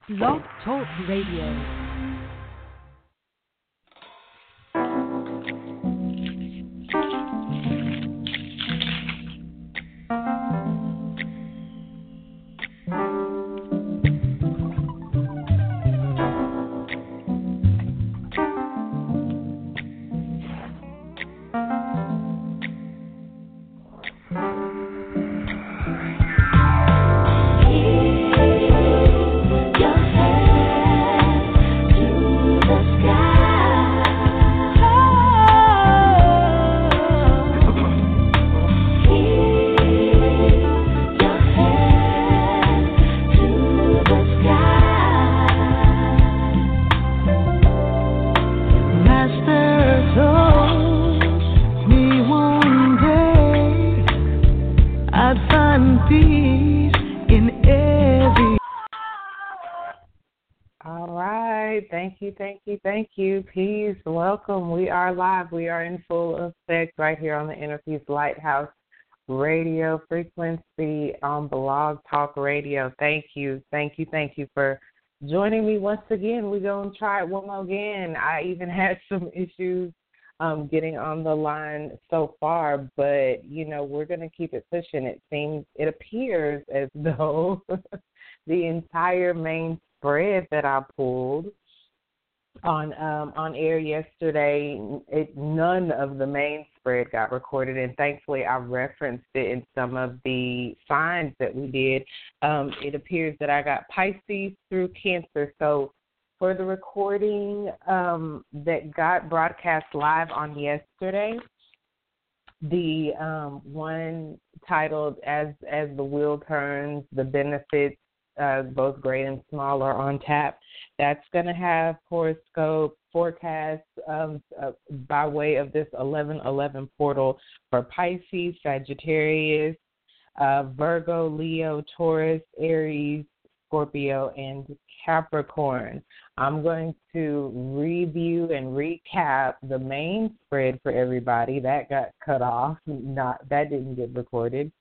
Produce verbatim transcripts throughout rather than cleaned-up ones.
Blog Talk Radio. Thank you, thank you. Peace, welcome. We are live. We are in full effect right here on the Inner Peace Lighthouse radio frequency on Blog Talk Radio. Thank you, thank you, thank you for joining me once again. We're going to try it one more again. I even had some issues um, getting on the line so far, but, you know, we're going to keep it pushing. It seems, it appears as though the entire main spread that I pulled on um, on air yesterday, it, none of the main spread got recorded, and thankfully I referenced it in some of the signs that we did. Um, it appears that I got Pisces through Cancer, so for the recording um, that got broadcast live on yesterday, the um, one titled as as the Wheel Turns, the benefits, uh, both great and small, are on tap. That's going to have horoscope forecasts um, uh, by way of this eleven eleven portal for Pisces, Sagittarius, uh, Virgo, Leo, Taurus, Aries, Scorpio, and Capricorn. I'm going to review and recap the main spread for everybody. That got cut off. Not that didn't get recorded.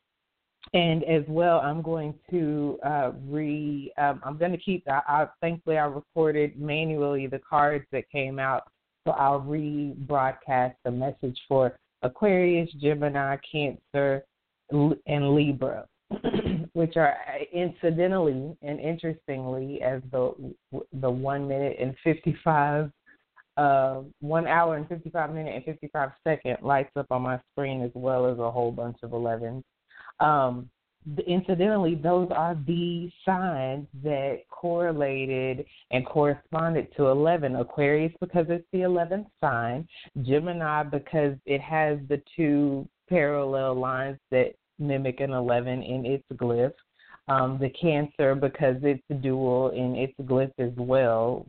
And as well, I'm going to uh, re. Um, I'm going to keep. I, I thankfully I recorded manually the cards that came out, so I'll rebroadcast the message for Aquarius, Gemini, Cancer, and Libra, which are incidentally and interestingly as the the one minute and fifty five, uh, one hour and fifty five minute and fifty five second lights up on my screen, as well as a whole bunch of elevens. Um, incidentally, those are the signs that correlated and corresponded to eleven. Aquarius because it's the eleventh sign. Gemini because it has the two parallel lines that mimic an eleven in its glyph. Um, the Cancer because it's dual in its glyph as well,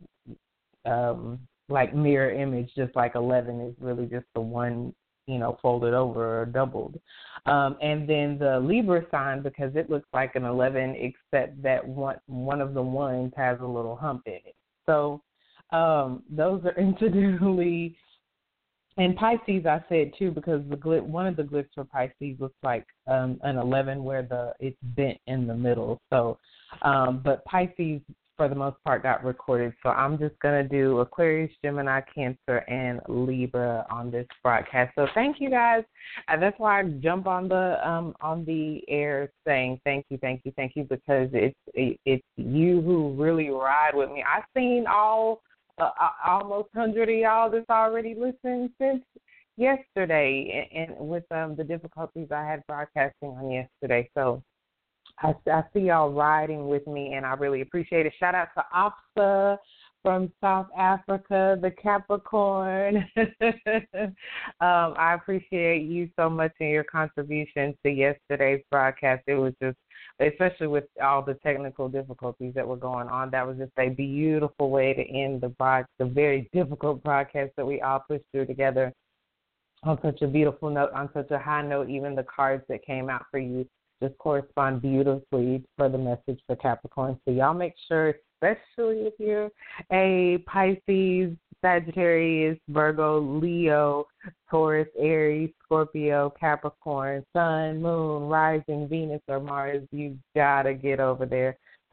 um, like mirror image, just like eleven is really just the one, you know, folded over or doubled. Um, and then the Libra sign because it looks like an eleven, except that one one of the ones has a little hump in it. So um, those are incidentally, and Pisces I said too because the glyph, one of the glyphs for Pisces looks like um, an eleven where the it's bent in the middle. So, um, but Pisces for the most part got recorded. So I'm just going to do Aquarius, Gemini, Cancer, and Libra on this broadcast. So thank you guys. Uh, that's why I jump on the um, on the air saying thank you, thank you, thank you, because it's it, it's you who really ride with me. I've seen all uh, almost one hundred of y'all that's already listened since yesterday, and, and with um, the difficulties I had broadcasting on yesterday. So I, I see y'all riding with me, and I really appreciate it. Shout out to Afsa from South Africa, the Capricorn. um, I appreciate you so much and your contribution to yesterday's broadcast. It was just, especially with all the technical difficulties that were going on, that was just a beautiful way to end the broad, the very difficult broadcast that we all pushed through together on such a beautiful note, on such a high note. Even the cards that came out for you just correspond beautifully for the message for Capricorn. So y'all make sure, especially if you're a Pisces, Sagittarius, Virgo, Leo, Taurus, Aries, Scorpio, Capricorn, Sun, Moon, Rising, Venus, or Mars, you got to get over there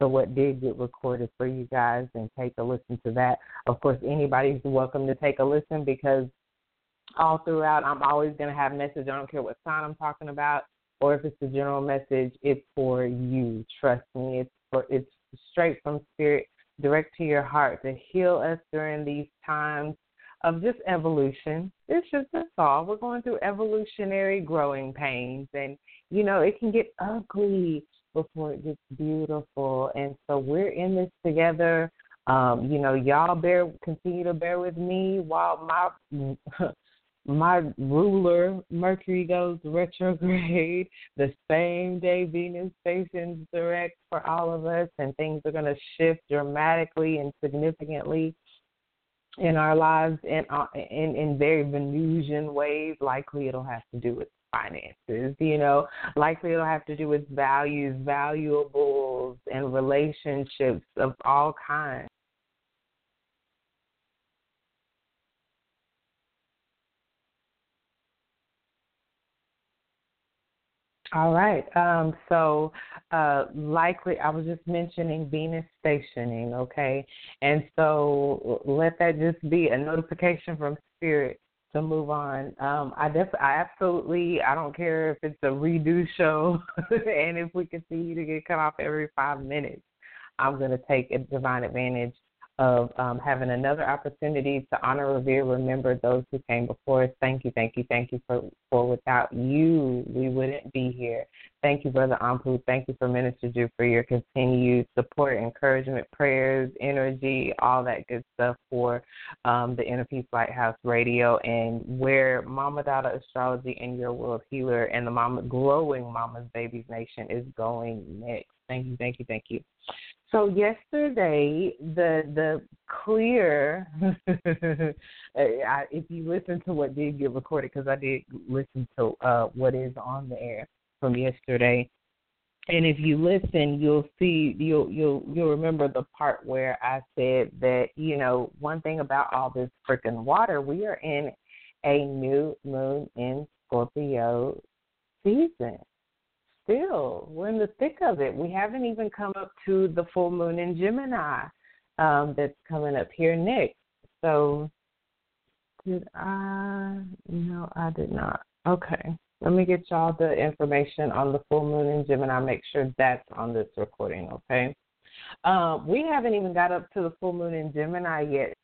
to what did get recorded for you guys and take a listen to that. Of course, anybody's welcome to take a listen because all throughout I'm always going to have message. I don't care what sign I'm talking about or if it's a general message, it's for you. Trust me, it's for it's straight from spirit, direct to your heart to heal us during these times of just evolution. It's just that's all. We're going through evolutionary growing pains, and you know it can get ugly before it gets beautiful. And so we're in this together. Um, you know, y'all bear continue to bear with me while my my ruler Mercury goes retrograde the same day Venus stations direct for all of us, and things are going to shift dramatically and significantly in our lives in, uh, in in very Venusian ways. Likely it'll have to do with finances, you know, likely it'll have to do with values, valuables, and relationships of all kinds. All right. Um, so uh, likely, I was just mentioning Venus stationing, okay? And so let that just be a notification from Spirit to move on. Um, I def- I absolutely, I don't care if it's a redo show and if we continue to get cut off every five minutes, I'm going to take a divine advantage of um, having another opportunity to honor, revere, remember those who came before us. Thank you, thank you, thank you for, for without you, we wouldn't be here. Thank you, Brother Ampu. Thank you for Minister Ju for your continued support, encouragement, prayers, energy, all that good stuff for um, the Inner Peace Lighthouse Radio and where Mama Dada Astrology and Your World Healer and the Mama Glowing Mama's Babies Nation is going next. Thank you, thank you, thank you. So yesterday, the the clear, I, if you listen to what did get recorded, because I did listen to uh, what is on the air from yesterday, and if you listen, you'll see, you'll you'll you'll remember the part where I said that, you know, one thing about all this freaking water, we are in a new moon in Scorpio season. Still, we're in the thick of it. We haven't even come up to the full moon in Gemini um, that's coming up here next. So, did I? No, I did not. Okay. Let me get y'all the information on the full moon in Gemini. Make sure that's on this recording, okay? Um, we haven't even got up to the full moon in Gemini yet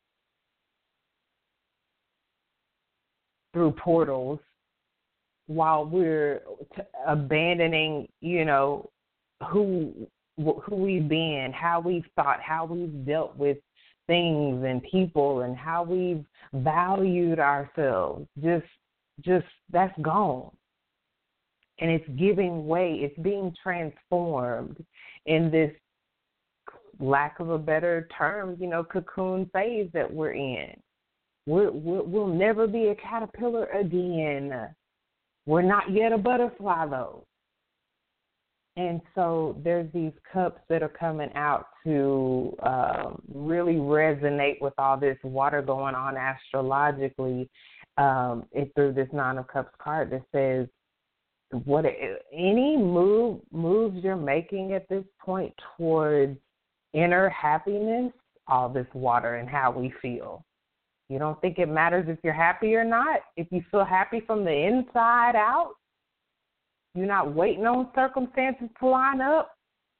through portals, while we're t- abandoning, you know, who who we've been, how we've thought, how we've dealt with things and people, and how we've valued ourselves. Just, just that's gone, and it's giving way. It's being transformed in this, lack of a better term, you know, cocoon phase that we're in. We're, we're, we'll never be a caterpillar again. We're not yet a butterfly, though. And so there's these cups that are coming out to um, really resonate with all this water going on astrologically um, it, through this Nine of Cups card that says, what any move moves you're making at this point towards inner happiness, all this water and how we feel. You don't think it matters if you're happy or not? If you feel happy from the inside out, you're not waiting on circumstances to line up.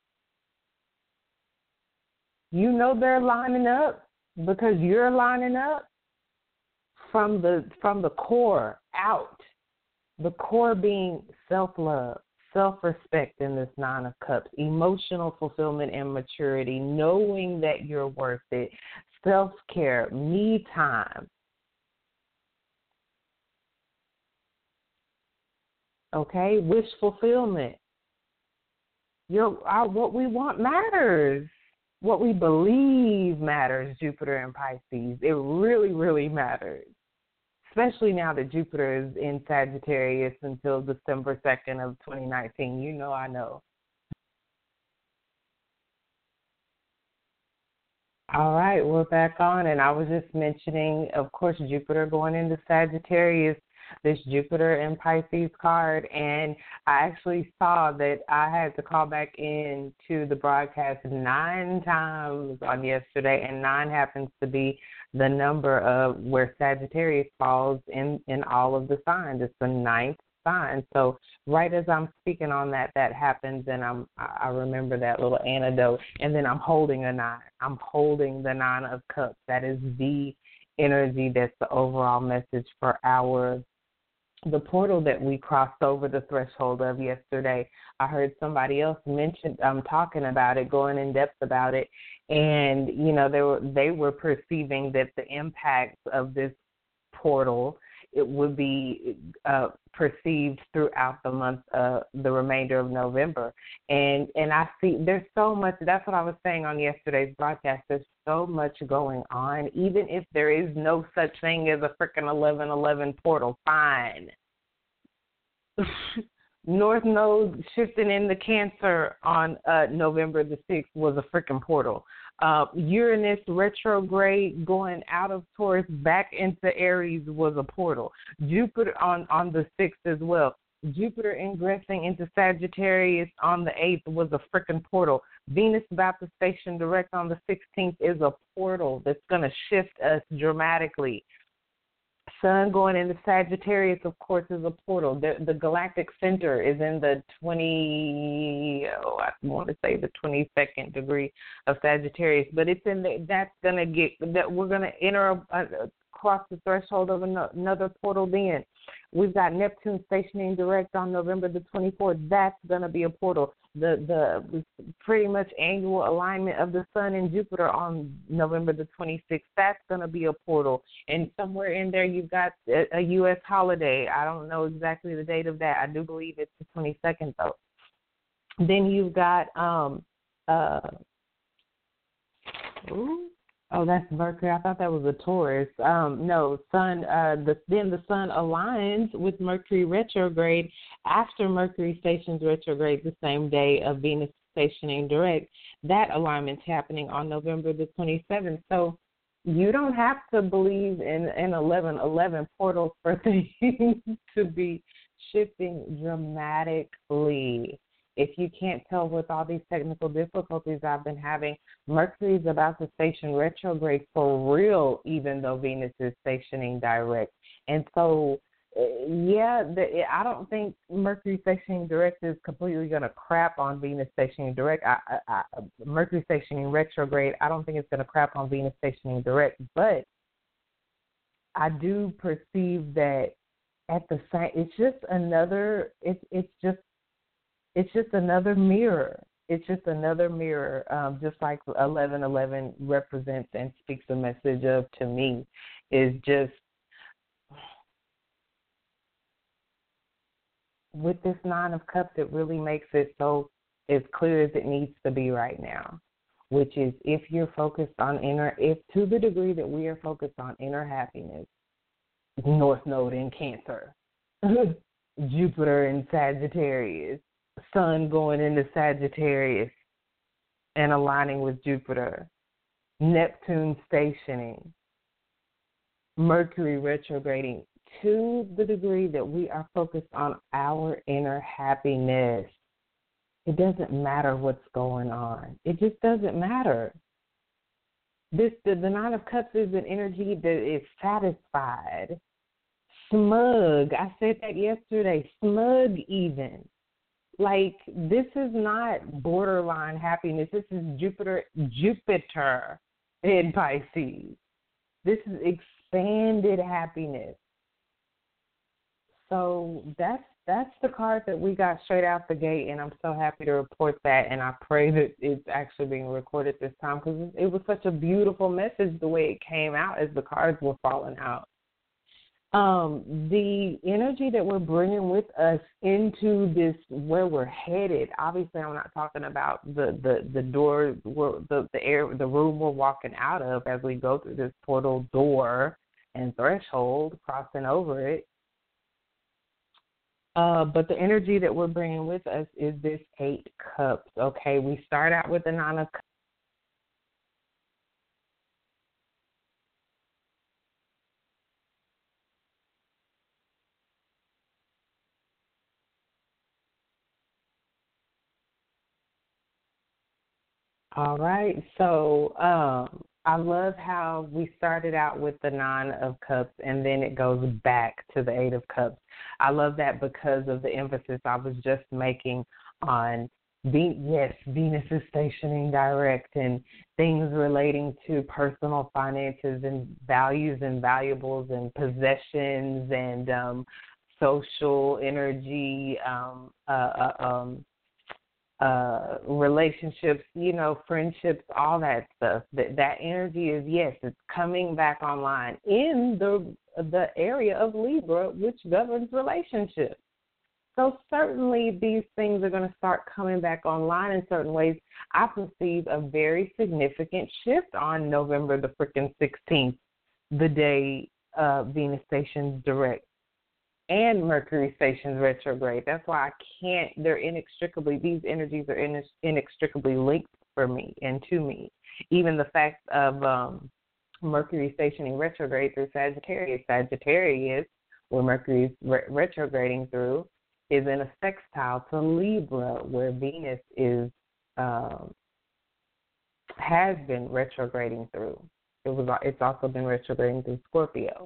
You know they're lining up because you're lining up from the from the core out. The core being self-love, self-respect in this Nine of Cups, emotional fulfillment and maturity, knowing that you're worth it, self-care, me time. Okay, wish fulfillment. Your, our, what we want matters. What we believe matters, Jupiter and Pisces. It really, really matters. Especially now that Jupiter is in Sagittarius until December second of twenty nineteen. You know I know. All right, we're back on, and I was just mentioning, of course, Jupiter going into Sagittarius this Jupiter in Pisces card, and I actually saw that I had to call back in to the broadcast nine times on yesterday, and nine happens to be the number of where Sagittarius falls in, in all of the signs. It's the ninth sign. So right as I'm speaking on that, that happens, and I'm I remember that little antidote, and then I'm holding a nine. I'm holding the nine of cups. That is the energy. That's the overall message for our the portal that we crossed over the threshold of yesterday. I heard somebody else mention um talking about it, going in depth about it, and you know they were they were perceiving that the impacts of this portal it would be uh, perceived throughout the month, uh, the remainder of November. And and I see there's so much, that's what I was saying on yesterday's broadcast, there's so much going on. Even if there is no such thing as a freaking eleven eleven portal, fine. North Node shifting into Cancer on uh, November the sixth was a freaking portal. Uh, Uranus retrograde going out of Taurus back into Aries was a portal. Jupiter on, on the sixth as well. Jupiter ingressing into Sagittarius on the eighth was a freaking portal. Venus about to station direct on the sixteenth is a portal that's going to shift us dramatically. Sun going into Sagittarius, of course, is a portal. The, the galactic center is in the twenty, oh, I want to say the twenty-second degree of Sagittarius, but it's in the, that's going to get, that we're going to enter a, a, across the threshold of another portal then. We've got Neptune stationing direct on November the twenty-fourth. That's going to be a portal. The the pretty much annual alignment of the Sun and Jupiter on November the twenty-sixth, that's going to be a portal. And somewhere in there you've got a, a U S holiday. I don't know exactly the date of that. I do believe it's the twenty-second, though. Then you've got, um, uh, ooh, oh, that's Mercury. I thought that was a Taurus. Um, no, Sun. Uh, the, then the Sun aligns with Mercury retrograde after Mercury stations retrograde the same day of Venus stationing direct. That alignment's happening on November the twenty-seventh. So you don't have to believe in an eleven eleven portal for things to be shifting dramatically. If you can't tell with all these technical difficulties I've been having, Mercury is about to station retrograde for real, even though Venus is stationing direct. And so, yeah, the, I don't think Mercury stationing direct is completely going to crap on Venus stationing direct. I, I, I, Mercury stationing retrograde, I don't think it's going to crap on Venus stationing direct. But I do perceive that at the same, it's just another, it's it's just, It's just another mirror. It's just another mirror, um, just like eleven eleven represents and speaks a message of to me, is just with this Nine of Cups, it really makes it so as clear as it needs to be right now, which is if you're focused on inner, if to the degree that we are focused on inner happiness, North Node in Cancer, Jupiter in Sagittarius, Sun going into Sagittarius and aligning with Jupiter, Neptune stationing, Mercury retrograding, to the degree that we are focused on our inner happiness, it doesn't matter what's going on. It just doesn't matter. This the, the Nine of Cups is an energy that is satisfied, smug. I said that yesterday, smug even. Like, this is not borderline happiness. This is Jupiter, Jupiter in Pisces. This is expanded happiness. So that's that's the card that we got straight out the gate, and I'm so happy to report that. And I pray that it's actually being recorded this time because it was such a beautiful message the way it came out as the cards were falling out. Um, the energy that we're bringing with us into this, where we're headed, obviously I'm not talking about the, the, the door, the, the air, the room we're walking out of as we go through this portal door and threshold, crossing over it. Uh, but the energy that we're bringing with us is this Eight Cups, okay? We start out with the Nine of Cups. All right. So um, I love how we started out with the Nine of Cups and then it goes back to the Eight of Cups. I love that because of the emphasis I was just making on, Ve- yes, Venus is stationing direct and things relating to personal finances and values and valuables and possessions and um, social energy, um, uh, uh, um, uh relationships, you know, friendships, all that stuff. That that energy is, yes, it's coming back online in the the area of Libra, which governs relationships. So certainly these things are going to start coming back online in certain ways. I perceive a very significant shift on November the freaking sixteenth, the day uh, Venus stations direct and Mercury stations retrograde. That's why I can't, they're inextricably, these energies are inex- inextricably linked for me and to me. Even the fact of um, Mercury stationing retrograde through Sagittarius. Sagittarius, where Mercury is re- retrograding through, is in a sextile to Libra, where Venus is um, has been retrograding through. It was. It's also been retrograding through Scorpio.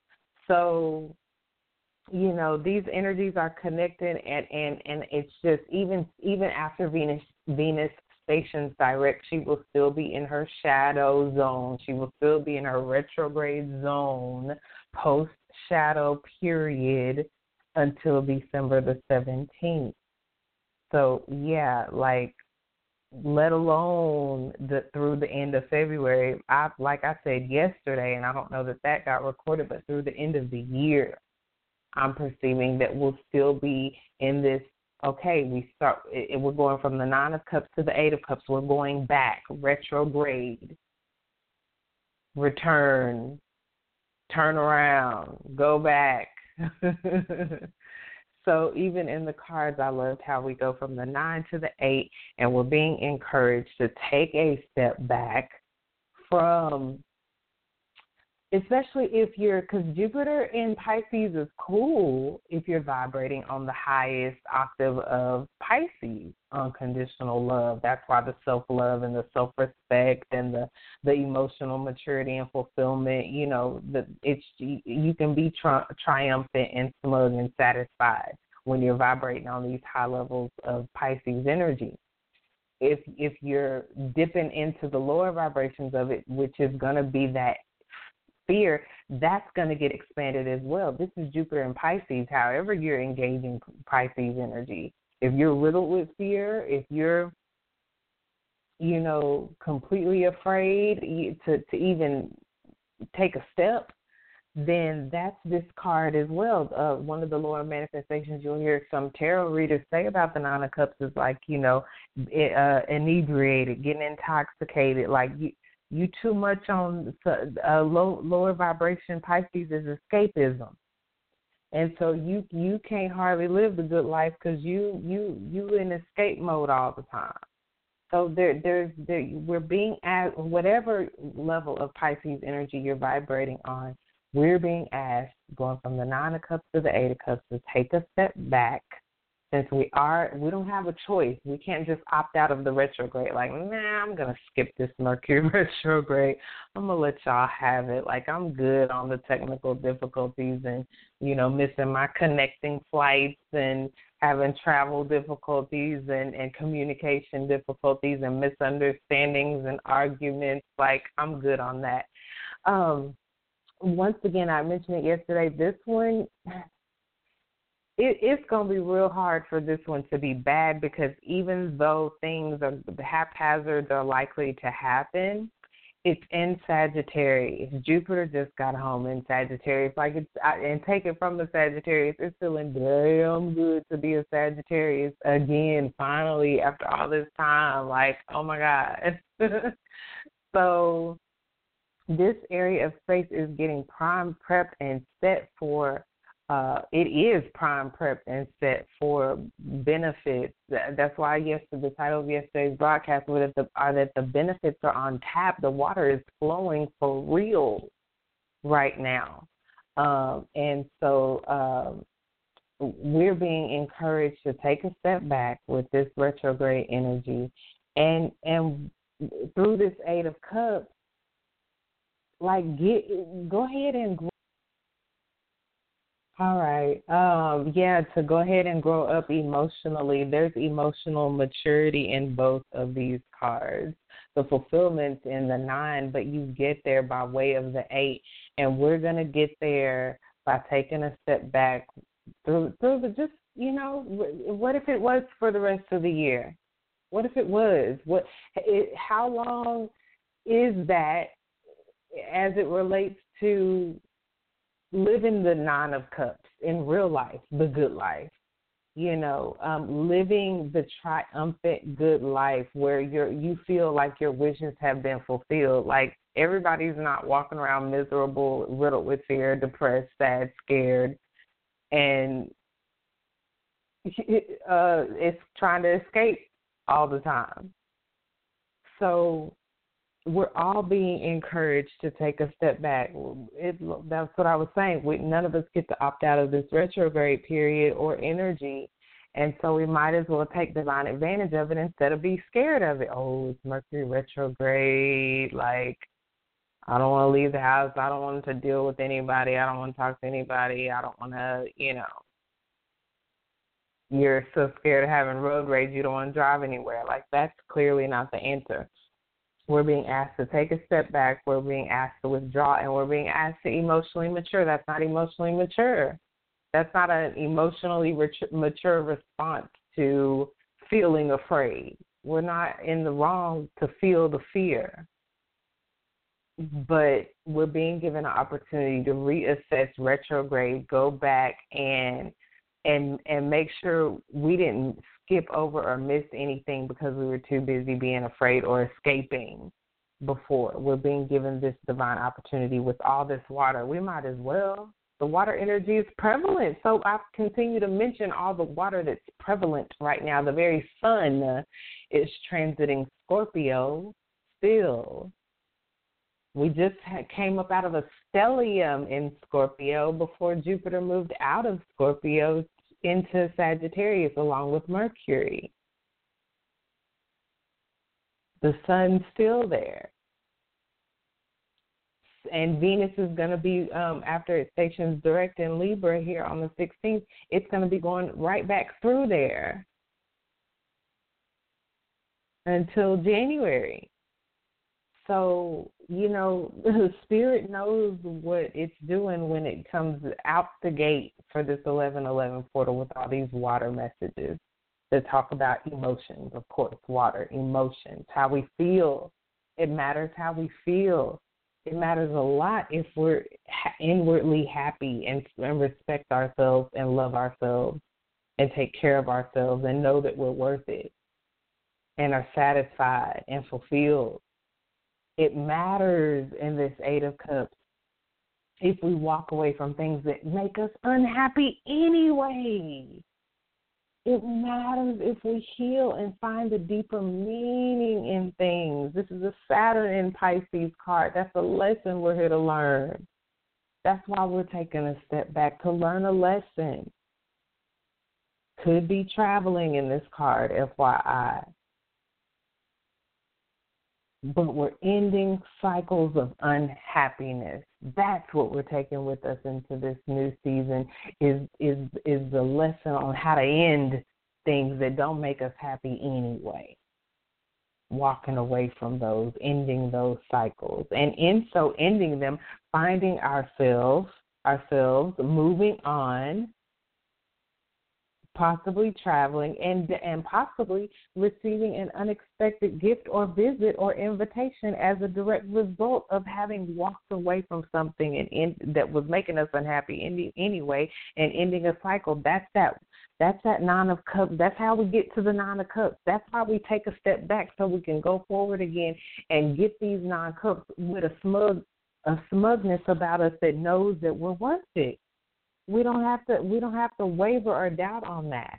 So, you know, these energies are connected, and, and, and it's just even even after Venus Venus stations direct, she will still be in her shadow zone. She will still be in her retrograde zone post shadow period until December the seventeenth. So yeah, like, let alone the through the end of February. I like I said yesterday, and I don't know that that got recorded, but through the end of the year, I'm perceiving that we'll still be in this, okay, we start, it, we're going from the Nine of Cups to the Eight of Cups. We're going back, retrograde, return, turn around, go back. So even in the cards, I loved how we go from the nine to the eight, and we're being encouraged to take a step back from, especially if you're, because Jupiter in Pisces is cool if you're vibrating on the highest octave of Pisces, unconditional love. That's why the self-love and the self-respect and the, the emotional maturity and fulfillment, you know, the, it's you can be tri- triumphant and smug and satisfied when you're vibrating on these high levels of Pisces energy. If if you're dipping into the lower vibrations of it, which is going to be that fear, that's going to get expanded as well. This is Jupiter in Pisces. However you're engaging Pisces energy, if you're riddled with fear, if you're, you know, completely afraid to, to even take a step, then that's this card as well. Uh, one of the lower manifestations you'll hear some tarot readers say about the Nine of Cups is like, you know, it, uh, inebriated, getting intoxicated, like you, You too much on uh, low, lower vibration Pisces is escapism, and so you you can't hardly live the good life because you you you in escape mode all the time. So there there's there, we're being at whatever level of Pisces energy you're vibrating on, we're being asked, going from the Nine of Cups to the Eight of Cups, to take a step back. Since we are, we don't have a choice. We can't just opt out of the retrograde. Like, nah, I'm going to skip this Mercury retrograde. I'm going to let y'all have it. Like, I'm good on the technical difficulties and, you know, missing my connecting flights and having travel difficulties and, and communication difficulties and misunderstandings and arguments. Like, I'm good on that. Um, once again, I mentioned it yesterday, this one, It, it's going to be real hard for this one to be bad because even though things are haphazard are likely to happen, it's in Sagittarius. Jupiter just got home in Sagittarius. Like it's I, and take it from the Sagittarius, it's feeling damn good to be a Sagittarius again. Finally, after all this time, like oh my God. So this area of space is getting prime, prepped, and set for. Uh, it is prime prepped and set for benefits. That's why yesterday, the title of yesterday's broadcast was that the, are that the benefits are on tap. The water is flowing for real right now. Um, and so um, we're being encouraged to take a step back with this retrograde energy and and through this Eight of Cups, like get go ahead and grow. All right. Um, yeah, to go ahead and grow up emotionally. There's emotional maturity in both of these cards. The fulfillment's in the nine, but you get there by way of the eight. And we're gonna get there by taking a step back through through the just, you know, what if it was for the rest of the year? What if it was? What it, how long is that as it relates to living the Nine of Cups in real life, the good life, you know, um, living the triumphant good life where you're, you feel like your wishes have been fulfilled. Like everybody's not walking around miserable, riddled with fear, depressed, sad, scared, and uh, it's trying to escape all the time. So we're all being encouraged to take a step back. It, that's what I was saying. We, none of us get to opt out of this retrograde period or energy, and so we might as well take divine advantage of it instead of be scared of it. Oh, it's Mercury retrograde. Like, I don't want to leave the house. I don't want to deal with anybody. I don't want to talk to anybody. I don't want to, you know. You're so scared of having road rage you don't want to drive anywhere. Like, that's clearly not the answer. We're being asked to take a step back. We're being asked to withdraw, and we're being asked to emotionally mature. That's not emotionally mature. That's not an emotionally mature response to feeling afraid. We're not in the wrong to feel the fear, but we're being given an opportunity to reassess retrograde, go back and and and make sure we didn't skip over or miss anything because we were too busy being afraid or escaping before. We're being given this divine opportunity with all this water. We might as well. The water energy is prevalent. So I continue to mention all the water that's prevalent right now. The very sun is transiting Scorpio still. We just had, came up out of a stellium in Scorpio before Jupiter moved out of Scorpio into Sagittarius along with Mercury. The sun's still there. And Venus is going to be, um, after it stations direct in Libra here on the sixteenth, it's going to be going right back through there until January. So, you know, the Spirit knows what it's doing when it comes out the gate for this eleven eleven portal with all these water messages that talk about emotions, of course, water, emotions, how we feel. It matters how we feel. It matters a lot if we're inwardly happy and, and respect ourselves and love ourselves and take care of ourselves and know that we're worth it and are satisfied and fulfilled. It matters in this Eight of Cups if we walk away from things that make us unhappy anyway. It matters if we heal and find a deeper meaning in things. This is a Saturn in Pisces card. That's a lesson we're here to learn. That's why we're taking a step back, to learn a lesson. Could be traveling in this card, F Y I. But we're ending cycles of unhappiness. That's what we're taking with us into this new season, is is is the lesson on how to end things that don't make us happy anyway. Walking away from those, ending those cycles. And in so ending them, finding ourselves, ourselves, moving on, possibly traveling, and and possibly receiving an unexpected gift or visit or invitation as a direct result of having walked away from something and in, that was making us unhappy any, anyway, and ending a cycle. That's that. That's that Nine of Cups. That's how we get to the Nine of Cups. That's why we take a step back so we can go forward again and get these Nine Cups with a smug, a smugness about us that knows that we're worth it. We don't have to. We don't have to waver or doubt on that.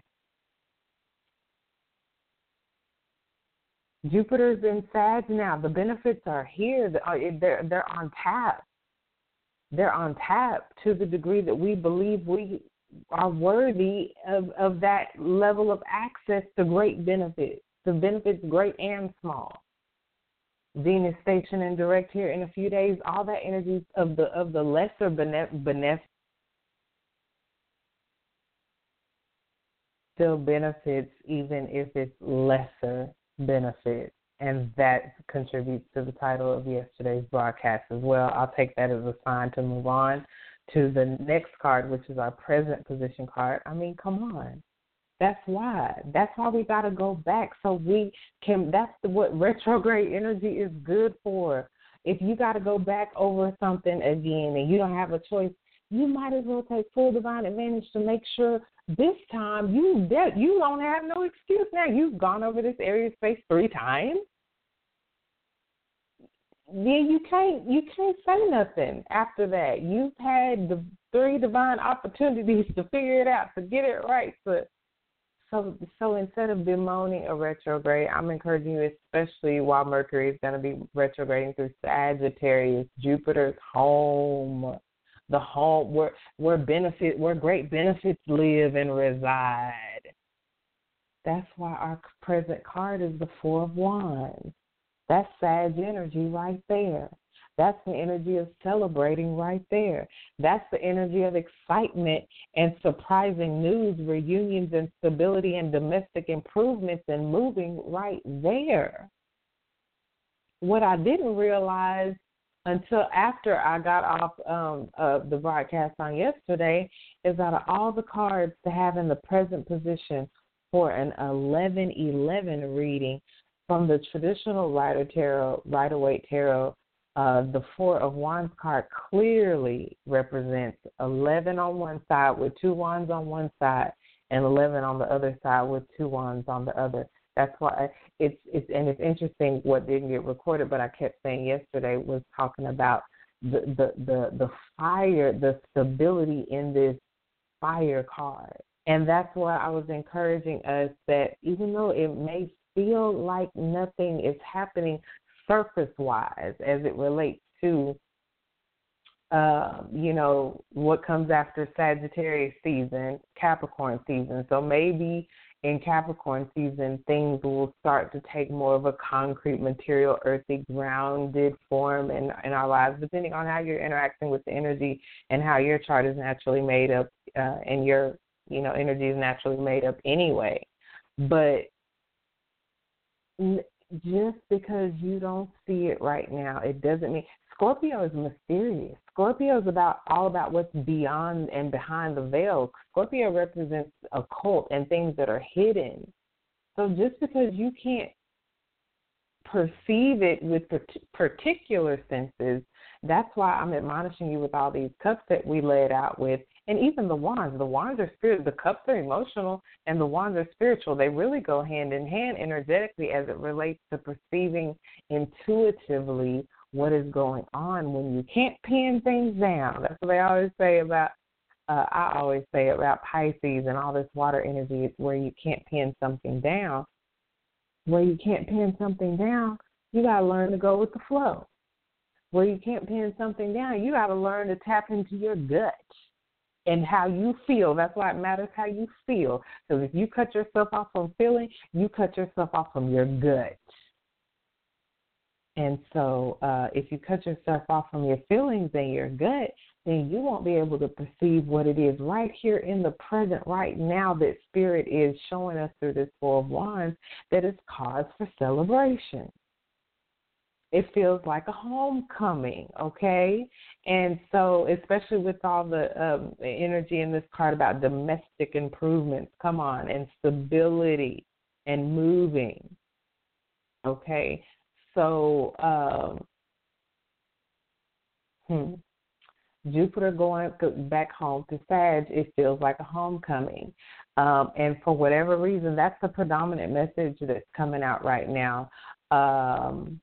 Jupiter's in Sag now. The benefits are here. They're they're on tap. They're on tap to the degree that we believe we are worthy of, of that level of access to great benefits. The benefits, great and small. Venus stationing direct here in a few days. All that energy of the of the lesser benef- benef- still benefits, even if it's lesser benefits. And that contributes to the title of yesterday's broadcast as well. I'll take that as a sign to move on to the next card, which is our present position card. I mean, come on. That's why. That's why we got to go back so we can, that's what retrograde energy is good for. If you got to go back over something again and you don't have a choice, you might as well take full divine advantage to make sure this time you you don't have no excuse now. You've gone over this area of space three times. Then you can't you can't say nothing after that. You've had the three divine opportunities to figure it out, to get it right. So, so, so instead of bemoaning a retrograde, I'm encouraging you, especially while Mercury is going to be retrograding through Sagittarius, Jupiter's home, the home where where benefit where great benefits live and reside. That's why our present card is the Four of Wands. That's Sag energy right there. That's the energy of celebrating right there. That's the energy of excitement and surprising news, reunions and stability and domestic improvements and moving right there. What I didn't realize until after I got off um, uh, the broadcast on yesterday is out of all the cards to have in the present position for an eleven eleven reading, from the traditional Rider Tarot, Rider-Waite Tarot, uh, the Four of Wands card clearly represents eleven on one side with two wands on one side and eleven on the other side with two wands on the other. That's why it's, it's and it's interesting what didn't get recorded, but I kept saying yesterday was talking about the, the, the, the fire, the stability in this fire card. And that's why I was encouraging us that even though it may feel like nothing is happening surface-wise as it relates to, uh, you know, what comes after Sagittarius season, Capricorn season. So maybe in Capricorn season, things will start to take more of a concrete, material, earthy, grounded form in, in our lives, depending on how you're interacting with the energy and how your chart is naturally made up, uh, and your, you know, energy is naturally made up anyway. But just because you don't see it right now, it doesn't mean Scorpio is mysterious. Scorpio is about all about what's beyond and behind the veil. Scorpio represents occult and things that are hidden. So just because you can't perceive it with particular senses, that's why I'm admonishing you with all these cups that we laid out with. And even the wands. The wands are spiritual. The cups are emotional, and the wands are spiritual. They really go hand in hand energetically as it relates to perceiving intuitively what is going on when you can't pin things down. That's what they always say about, uh, I always say about Pisces and all this water energy. It's where you can't pin something down. Where you can't pin something down, you got to learn to go with the flow. Where you can't pin something down, you got to learn to tap into your gut and how you feel. That's why it matters how you feel. Because if you cut yourself off from feeling, you cut yourself off from your gut. And so uh, if you cut yourself off from your feelings and your gut, then you won't be able to perceive what it is right here in the present, right now, that Spirit is showing us through this Four of Wands that is cause for celebration. It feels like a homecoming, okay? And so especially with all the um, energy in this card about domestic improvements, come on, and stability and moving, okay? So um, hmm, Jupiter going back home to Sag, it feels like a homecoming. Um, and for whatever reason, that's the predominant message that's coming out right now. Um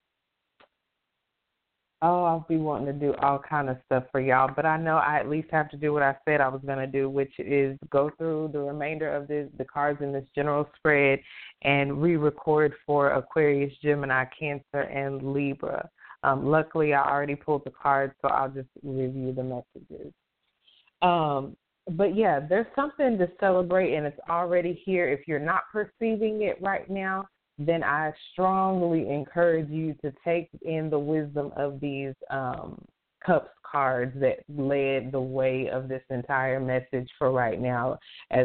Oh, I'll be wanting to do all kind of stuff for y'all, but I know I at least have to do what I said I was going to do, which is go through the remainder of this, the cards in this general spread and re-record for Aquarius, Gemini, Cancer, and Libra. Um, luckily, I already pulled the cards, so I'll just review the messages. Um, but, yeah, there's something to celebrate, and it's already here. If you're not perceiving it right now, then I strongly encourage you to take in the wisdom of these um, cups cards that led the way of this entire message for right now. As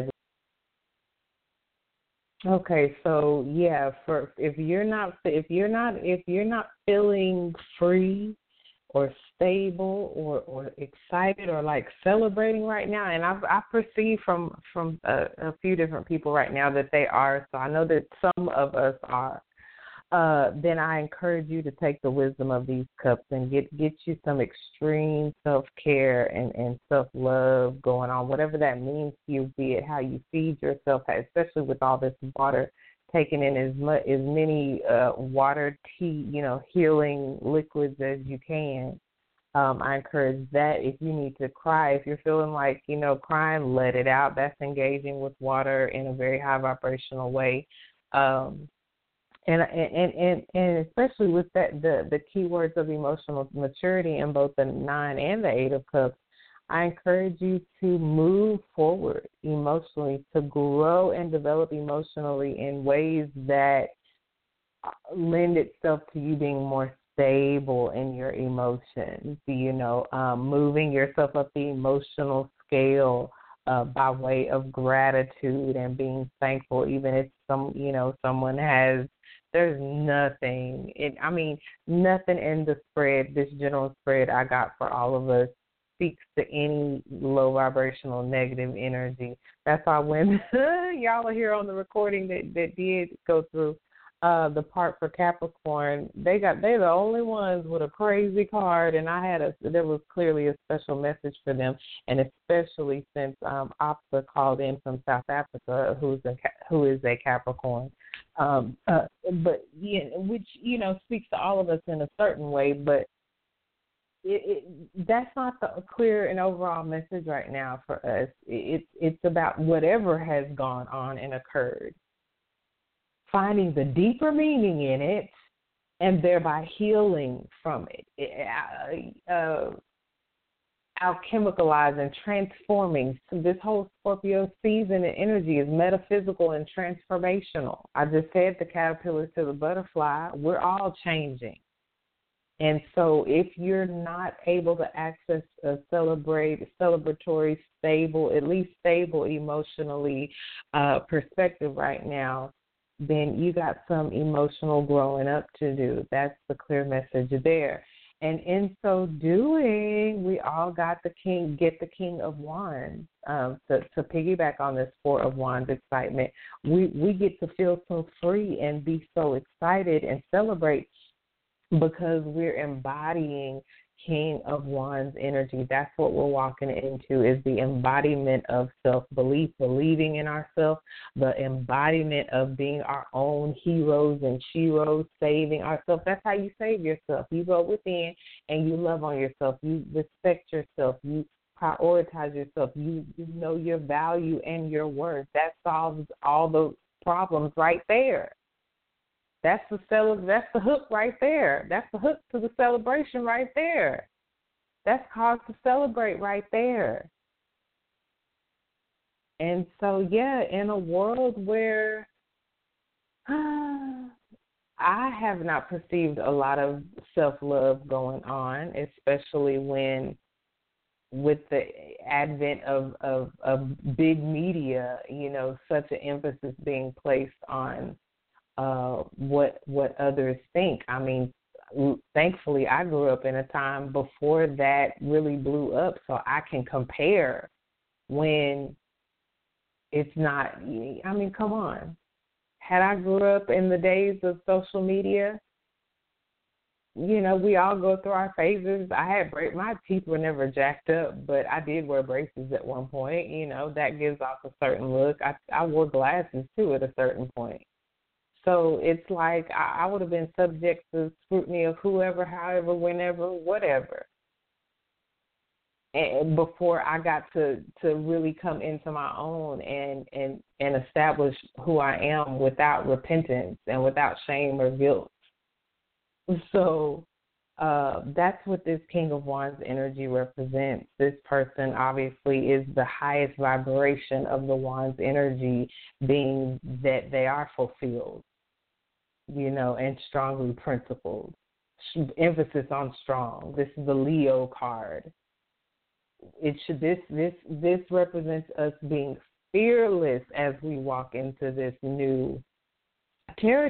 okay, so yeah, for if you're not if you're not if you're not feeling free or stable or, or excited or like celebrating right now, and I I perceive from from a, a few different people right now that they are. So I know that some of us are. Uh, then I encourage you to take the wisdom of these cups and get get you some extreme self care and, and self love going on, whatever that means to you, be it how you feed yourself, especially with all this water, taking in as much as many uh, water, tea, you know, healing liquids as you can. Um, I encourage that. If you need to cry, if you're feeling like, you know, crying, let it out. That's engaging with water in a very high vibrational way. Um, And, and and and especially with that, the, the keywords of emotional maturity in both the nine and the eight of cups, I encourage you to move forward emotionally, to grow and develop emotionally in ways that lend itself to you being more stable in your emotions, you know, um, moving yourself up the emotional scale uh, by way of gratitude and being thankful, even if some, you know, someone has. There's nothing, it, I mean, nothing in the spread, this general spread I got for all of us, speaks to any low vibrational negative energy. That's why when y'all are here on the recording that, that did go through uh, the part for Capricorn, they got, they're the only ones with a crazy card, and I had a, there was clearly a special message for them, and especially since um, Opsa called in from South Africa, who's a, who is a Capricorn. Um, uh, but yeah, which you know speaks to all of us in a certain way, but it, it, that's not the clear and overall message right now for us. It, it, it's about whatever has gone on and occurred, finding the deeper meaning in it, and thereby healing from it. it uh, alchemicalizing and transforming. So this whole Scorpio season and energy is metaphysical and transformational. I just said the caterpillar to the butterfly. We're all changing. And so if you're not able to access a celebrate, celebratory, stable, at least stable emotionally uh, perspective right now, then you got some emotional growing up to do. That's the clear message there. And in so doing, we all got the king, get the King of Wands. Um, to, to piggyback on this Four of Wands excitement, we, we get to feel so free and be so excited and celebrate because we're embodying King of Wands energy. That's what we're walking into, is the embodiment of self-belief, believing in ourselves, the embodiment of being our own heroes and sheroes, saving ourselves. That's how you save yourself. You go within and you love on yourself. You respect yourself. You prioritize yourself. You, you know your value and your worth. That solves all the problems right there. That's the cel- That's the hook right there. That's the hook to the celebration right there. That's cause to celebrate right there. And so, yeah, in a world where uh, I have not perceived a lot of self-love going on, especially when with the advent of, of, of big media, you know, such an emphasis being placed on Uh, what what others think. I mean, thankfully, I grew up in a time before that really blew up, so I can compare when it's not. I mean, come on. Had I grew up in the days of social media, you know, we all go through our phases. I had bra- my teeth were never jacked up, but I did wear braces at one point. You know, that gives off a certain look. I I wore glasses too at a certain point. So it's like I, I would have been subject to scrutiny of whoever, however, whenever, whatever. And before I got to, to really come into my own and, and, and establish who I am without repentance and without shame or guilt. So uh, that's what this King of Wands energy represents. This person obviously is the highest vibration of the Wands energy, being that they are fulfilled. you know, and strongly principled. Emphasis on strong. This is the Leo card. It should this this this represents us being fearless as we walk into this new territory,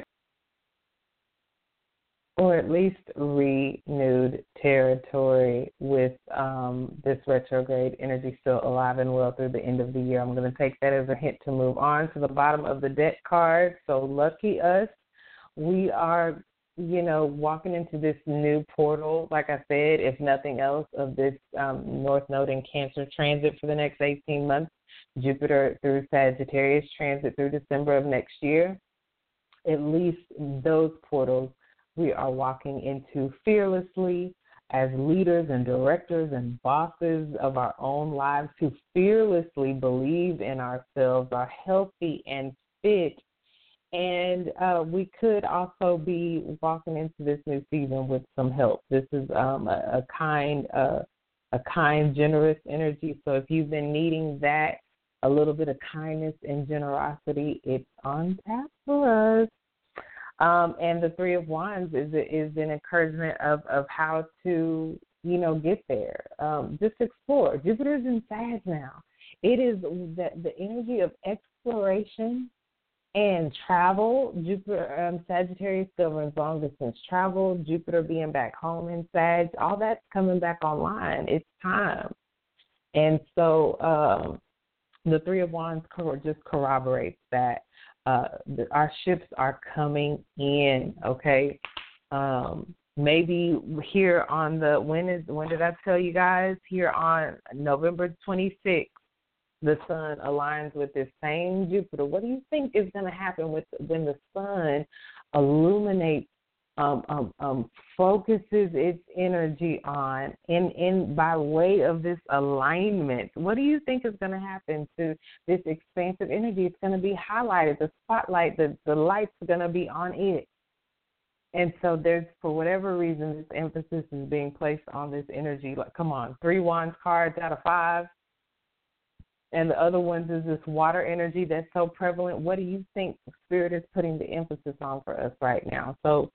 or at least renewed territory, with um, this retrograde energy still alive and well through the end of the year. I'm going to take that as a hint to move on to the bottom of the deck card. So lucky us. We are, you know, walking into this new portal, like I said, if nothing else, of this um, North Node in Cancer transit for the next eighteen months, Jupiter through Sagittarius transit through December of next year. At least those portals we are walking into fearlessly as leaders and directors and bosses of our own lives who fearlessly believe in ourselves, are healthy and fit. And uh, we could also be walking into this new season with some help. This is um, a, a kind, uh, a kind, generous energy. So if you've been needing that, a little bit of kindness and generosity, it's on tap for us. Um, and the Three of Wands is is an encouragement of, of how to, you know, get there. Um, just explore. Jupiter's in Sag now. It is the, the energy of exploration and travel. Jupiter, um, Sagittarius governs long distance travel. Jupiter being back home in Sag, all that's coming back online. It's time. And so um, the Three of Wands just corroborates that. Uh, the, our ships are coming in, okay? Um, maybe here on the, when is when did I tell you guys? Here on November twenty-sixth, the sun aligns with this same Jupiter. What do you think is going to happen with when the sun illuminates, um, um, um, focuses its energy on, in, in by way of this alignment? What do you think is going to happen to this expansive energy? It's going to be highlighted. The spotlight, the, the light's going to be on it. And so there's, for whatever reason, this emphasis is being placed on this energy. Like, come on, three wands cards out of five. And the other ones is this water energy that's so prevalent. What do you think Spirit is putting the emphasis on for us right now? So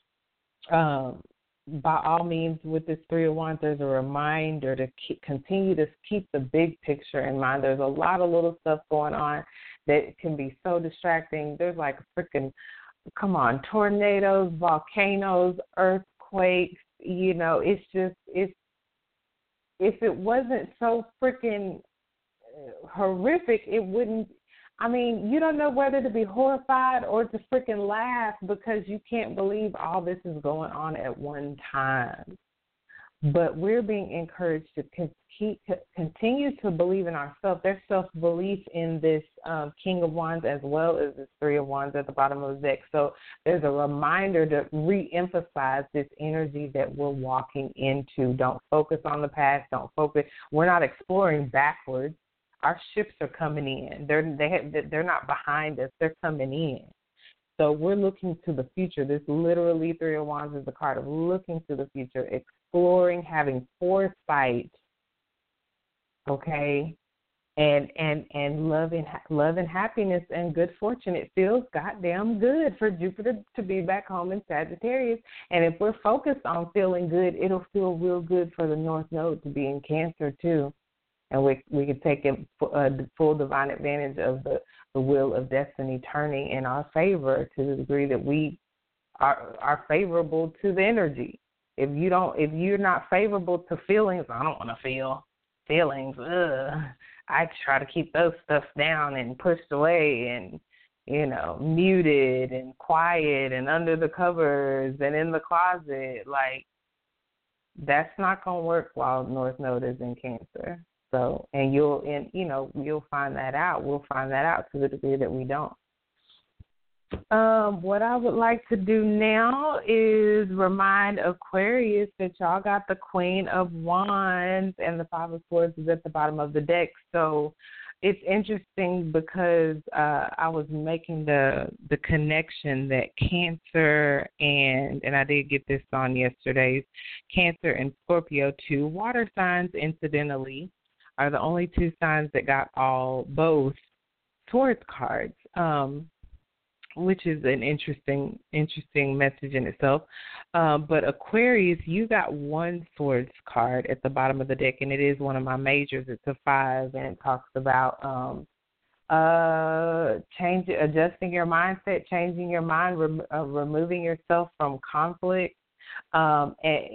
um, by all means, with this Three of Wands, there's a reminder to keep, continue to keep the big picture in mind. There's a lot of little stuff going on that can be so distracting. There's like freaking, come on, tornadoes, volcanoes, earthquakes. You know, it's just, it's, if it wasn't so freaking horrific, it wouldn't, I mean, you don't know whether to be horrified or to freaking laugh because you can't believe all this is going on at one time. But we're being encouraged to keep, continue to believe in ourselves. There's self-belief in this um, King of Wands as well as this Three of Wands at the bottom of the deck. So there's a reminder to re-emphasize this energy that we're walking into. Don't focus on the past. Don't focus. We're not exploring backwards. Our ships are coming in. They're they have, they're not behind us. They're coming in. So we're looking to the future. This literally Three of Wands is the card of looking to the future, exploring, having foresight. Okay, and and and love and love and happiness and good fortune. It feels goddamn good for Jupiter to be back home in Sagittarius. And if we're focused on feeling good, it'll feel real good for the North Node to be in Cancer too. And we we can take a, a full divine advantage of the, the wheel of destiny turning in our favor to the degree that we are are favorable to the energy. If you don't, if you're not favorable to feelings, I don't want to feel feelings. Ugh. I try to keep those stuff down and pushed away and, you know, muted and quiet and under the covers and in the closet. Like, that's not gonna work while North Node is in Cancer. So, and you'll, and you know, you'll find that out. We'll find that out to the degree that we don't. Um, what I would like to do now is remind Aquarius that y'all got the Queen of Wands and the Five of Swords is at the bottom of the deck. So it's interesting because uh, I was making the the connection that Cancer and, and I did get this on yesterday's, Cancer and Scorpio, two water signs, incidentally, are the only two signs that got all both Taurus cards. Um, which is an interesting interesting message in itself. Um, but Aquarius, you got one swords card at the bottom of the deck, and it is one of my majors. It's a five, and it talks about um, uh, change, adjusting your mindset, changing your mind, rem- uh, removing yourself from conflict. Um, and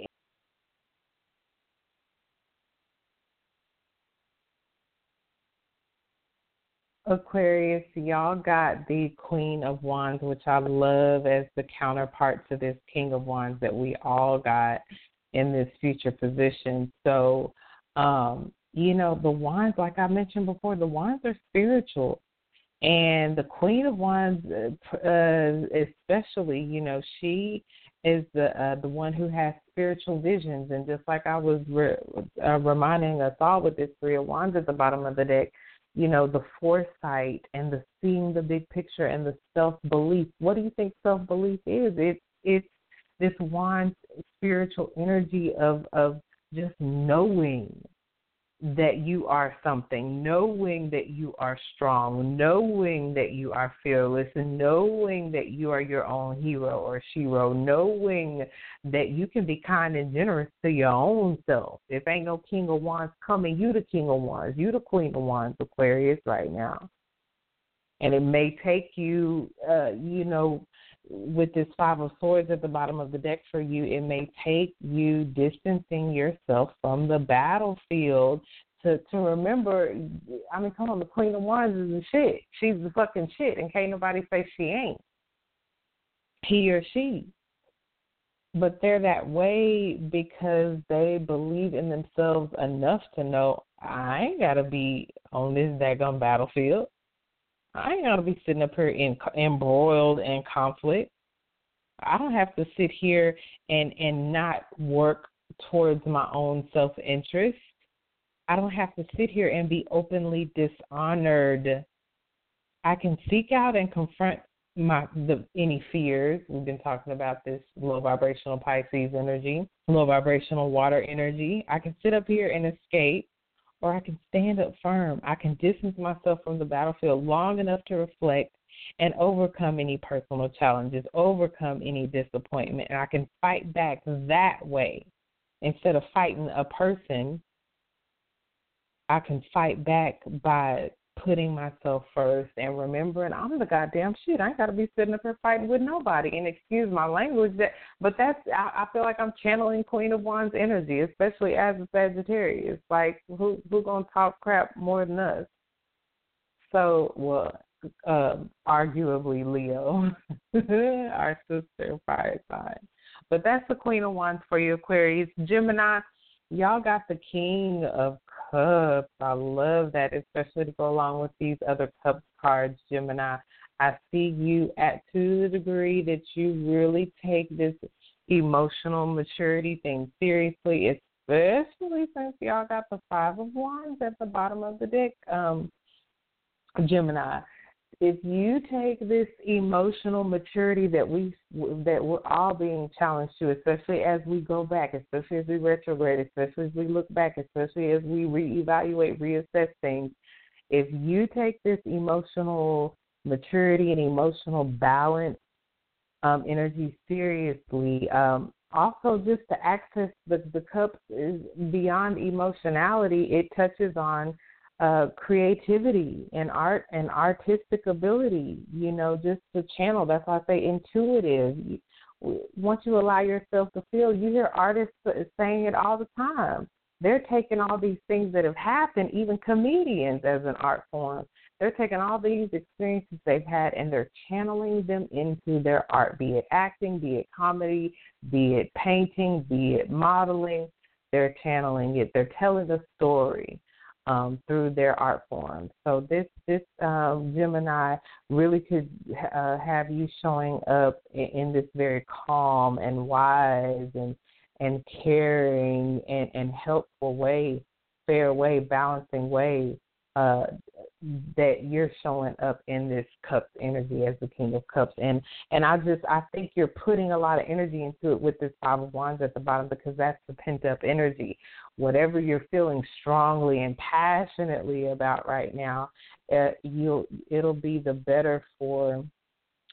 Aquarius, y'all got the Queen of Wands, which I love as the counterpart to this King of Wands that we all got in this future position. So, um, you know, the Wands, like I mentioned before, the Wands are spiritual. And the Queen of Wands, uh, especially, you know, she is the uh, the one who has spiritual visions. And just like I was re- uh, reminding us all with this Three of Wands at the bottom of the deck, you know, the foresight and the seeing the big picture and the self-belief. What do you think self-belief is? It's, it's this wand's spiritual energy of, of just knowing that you are something, knowing that you are strong, knowing that you are fearless, and knowing that you are your own hero or shero, knowing that you can be kind and generous to your own self. If ain't no King of Wands coming, you the King of Wands, you the Queen of Wands, Aquarius, right now. And it may take you, uh, you know, with this Five of Swords at the bottom of the deck for you, it may take you distancing yourself from the battlefield to, to remember, I mean, come on, the Queen of Wands is the shit. She's the fucking shit, and can't nobody say she ain't. He or she. But they're that way because they believe in themselves enough to know, I ain't got to be on this daggone battlefield. I ain't got to be sitting up here in, embroiled in conflict. I don't have to sit here and, and not work towards my own self-interest. I don't have to sit here and be openly dishonored. I can seek out and confront my the any fears. We've been talking about this low vibrational Pisces energy, low vibrational water energy. I can sit up here and escape, or I can stand up firm. I can distance myself from the battlefield long enough to reflect and overcome any personal challenges, overcome any disappointment, and I can fight back that way. Instead of fighting a person, I can fight back by putting myself first and remembering I'm the goddamn shit. I ain't got to be sitting up here fighting with nobody. And excuse my language, that, but that's I, I feel like I'm channeling Queen of Wands energy, especially as a Sagittarius. Like, who who gonna talk crap more than us? So, well, uh, arguably Leo, our sister fire sign. But that's the Queen of Wands for you, Aquarius. Gemini, y'all got the King of Cups. I love that, especially to go along with these other Cups cards, Gemini. I see you at to the degree that you really take this emotional maturity thing seriously, especially since y'all got the Five of Wands at the bottom of the deck, um, Gemini. If you take this emotional maturity that we that we're all being challenged to, especially as we go back, especially as we retrograde, especially as we look back, especially as we reevaluate, reassess things, if you take this emotional maturity and emotional balance um, energy seriously, um, also just to access the, the cups is beyond emotionality. It touches on Uh, creativity and art and artistic ability, you know, just to channel. That's why I say intuitive. Once you allow yourself to feel, you hear artists saying it all the time. They're taking all these things that have happened, even comedians as an art form. They're taking all these experiences they've had and they're channeling them into their art, be it acting, be it comedy, be it painting, be it modeling. They're channeling it. They're telling a story Um, through their art form. So this this um, Gemini really could uh, have you showing up in, in this very calm and wise and and caring and, and helpful way, fair way, balancing way uh, that you're showing up in this Cups energy as the King of Cups. And and I just I think you're putting a lot of energy into it with this Five of Wands at the bottom, because that's the pent up energy. Whatever you're feeling strongly and passionately about right now, uh, you'll it'll be the better for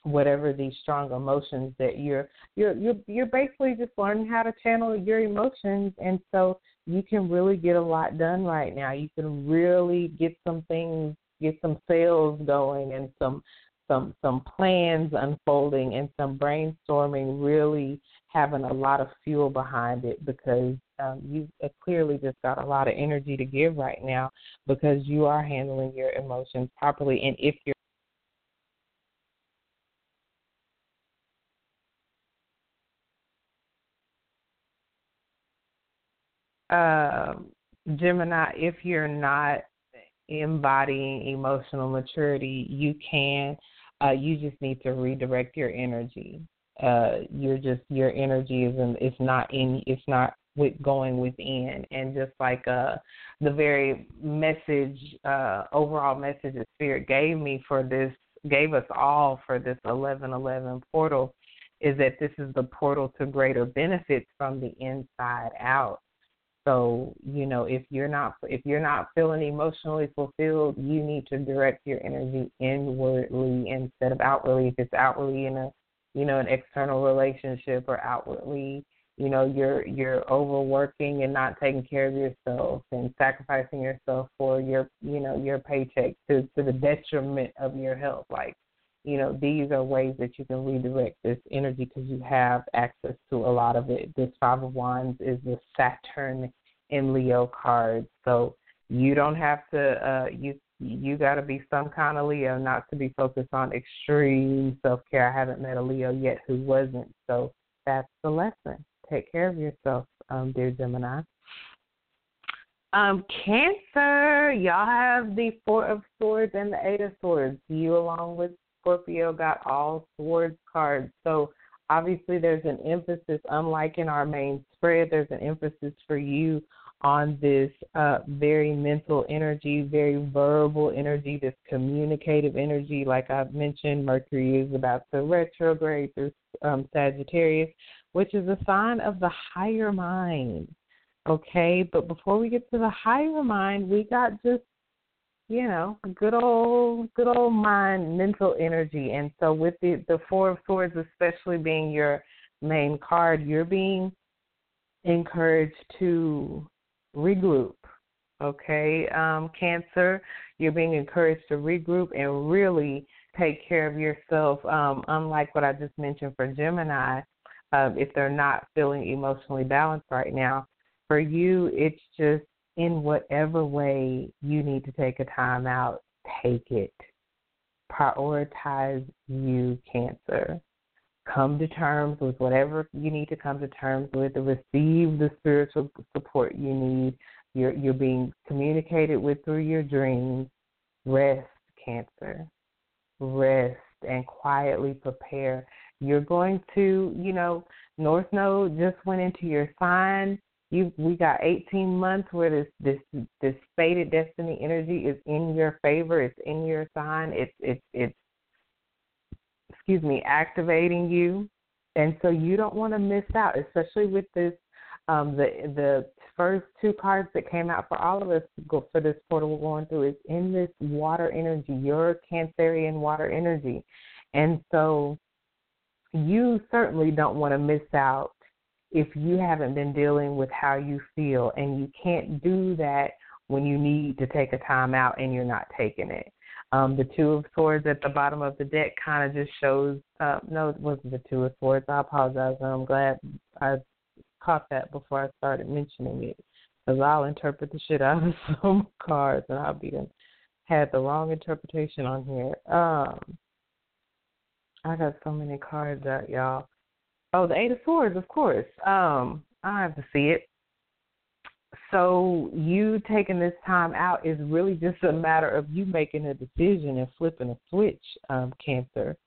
whatever these strong emotions that you're you're you're you're basically just learning how to channel your emotions, and so you can really get a lot done right now. You can really get some things, get some sales going, and some some some plans unfolding, and some brainstorming, really having a lot of fuel behind it, because um, you clearly just got a lot of energy to give right now, because you are handling your emotions properly. And if you're uh, Gemini, if you're not embodying emotional maturity, you can. Uh, you just need to redirect your energy. Uh, you're just your energy is in, it's not in it's not with going within, and just like uh, the very message, uh, overall message that Spirit gave me for this, gave us all for this eleven eleven portal, is that this is the portal to greater benefits from the inside out. So, you know, if you're not if you're not feeling emotionally fulfilled, you need to direct your energy inwardly instead of outwardly. If it's outwardly in a, you know, an external relationship, or outwardly, you know, you're you're overworking and not taking care of yourself and sacrificing yourself for your, you know, your paycheck to, to the detriment of your health. Like, you know, these are ways that you can redirect this energy, because you have access to a lot of it. This Five of Wands is the Saturn in Leo card. So you don't have to, uh, you you got to be some kind of Leo not to be focused on extreme self-care. I haven't met a Leo yet who wasn't. So that's the lesson. Take care of yourself, um, dear Gemini. Um, Cancer, y'all have the Four of Swords and the Eight of Swords. You, along with Scorpio, got all swords cards. So obviously there's an emphasis, unlike in our main spread, there's an emphasis for you on this uh, very mental energy, very verbal energy, this communicative energy. Like I've mentioned, Mercury is about to retrograde through um, Sagittarius, which is a sign of the higher mind. Okay, but before we get to the higher mind, we got just, you know, good old, good old mind, mental energy. And so with the, the Four of Swords, especially being your main card, you're being encouraged to regroup. Okay, um, Cancer, you're being encouraged to regroup and really take care of yourself. Um, unlike what I just mentioned for Gemini, uh, if they're not feeling emotionally balanced right now, for you, it's just in whatever way you need to take a time out, take it. Prioritize you, Cancer. Come to terms with whatever you need to come to terms with. Receive the spiritual support you need. You're, you're being communicated with through your dreams. Rest, Cancer. Rest and quietly prepare. You're going to, you know, North Node just went into your sign. You, we got eighteen months where this this this fated destiny energy is in your favor. It's in your sign. It's it's it's excuse me, activating you, and so you don't want to miss out, especially with this. Um, the the first two cards that came out for all of us go for this portal we're going through is in this water energy, your Cancerian water energy, and so you certainly don't want to miss out if you haven't been dealing with how you feel, and you can't do that when you need to take a time out and you're not taking it. Um, the Two of Swords at the bottom of the deck kind of just shows, uh, no, it wasn't the Two of Swords. I apologize, and I'm glad I caught that before I started mentioning it, because I'll interpret the shit out of some cards, and I'll be done, had the wrong interpretation on here. Um, I got so many cards out, y'all. Oh, the Eight of Swords, of course. Um, I have to see it. So you taking this time out is really just a matter of you making a decision and flipping a switch, um, Cancer.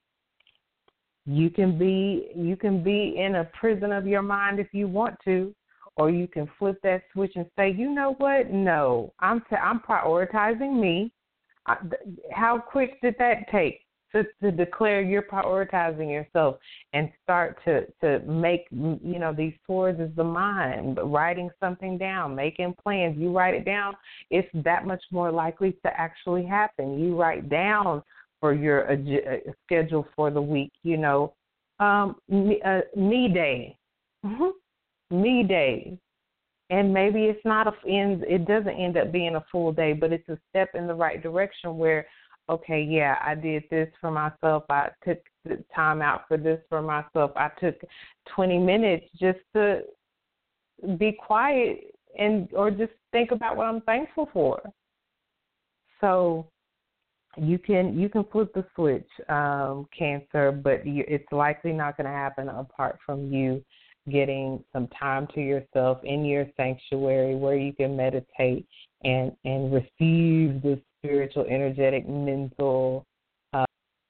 You can be you can be in a prison of your mind if you want to, or you can flip that switch and say, you know what? No, I'm t- I'm prioritizing me. I, th- how quick did that take? To, to declare you're prioritizing yourself and start to, to make, you know, these swords is the mind, but writing something down, making plans. You write it down, it's that much more likely to actually happen. You write down for your uh, schedule for the week. You know, um, me, uh, me day, mm-hmm. me day. And maybe it's not a end. It doesn't end up being a full day, but it's a step in the right direction. Where, okay, yeah, I did this for myself. I took the time out for this for myself. I took twenty minutes just to be quiet and or just think about what I'm thankful for. So you can you can flip the switch, um, Cancer, but you, it's likely not going to happen apart from you getting some time to yourself in your sanctuary where you can meditate and, and receive the spiritual, energetic, mental. Uh,